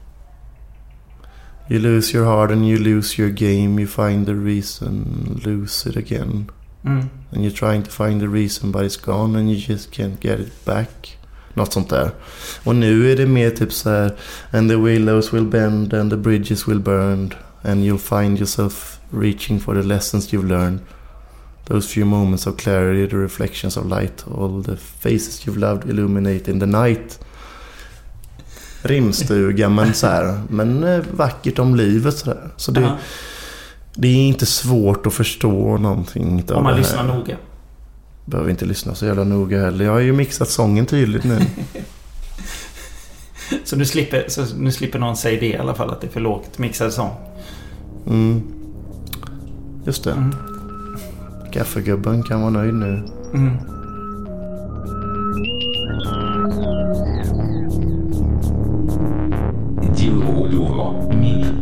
You lose your heart and you lose your game. You find the reason, lose it again. Mm. And you're trying to find the reason but it's gone and you just can't get it back. Något sånt där. Och nu är det mer typ så här: and the willows will bend and the bridges will burn and you'll find yourself reaching for the lessons you've learned. Those few moments of clarity, the reflections of light, all the faces you've loved illuminate in the night. Rimstuga, men så här, men vackert om livet så där. Så det uh-huh. Det är inte svårt att förstå någonting om man lyssnar noga. Behöver inte lyssna så jävla noga heller. Jag har ju mixat sången tydligt nu. Så nu slipper, så nu slipper någon säga det i alla fall, att det är för lågt mixad sång. Mm. Just det. Mm. Kaffegubben kan vara nöjd nu. Mm. Диалог Мид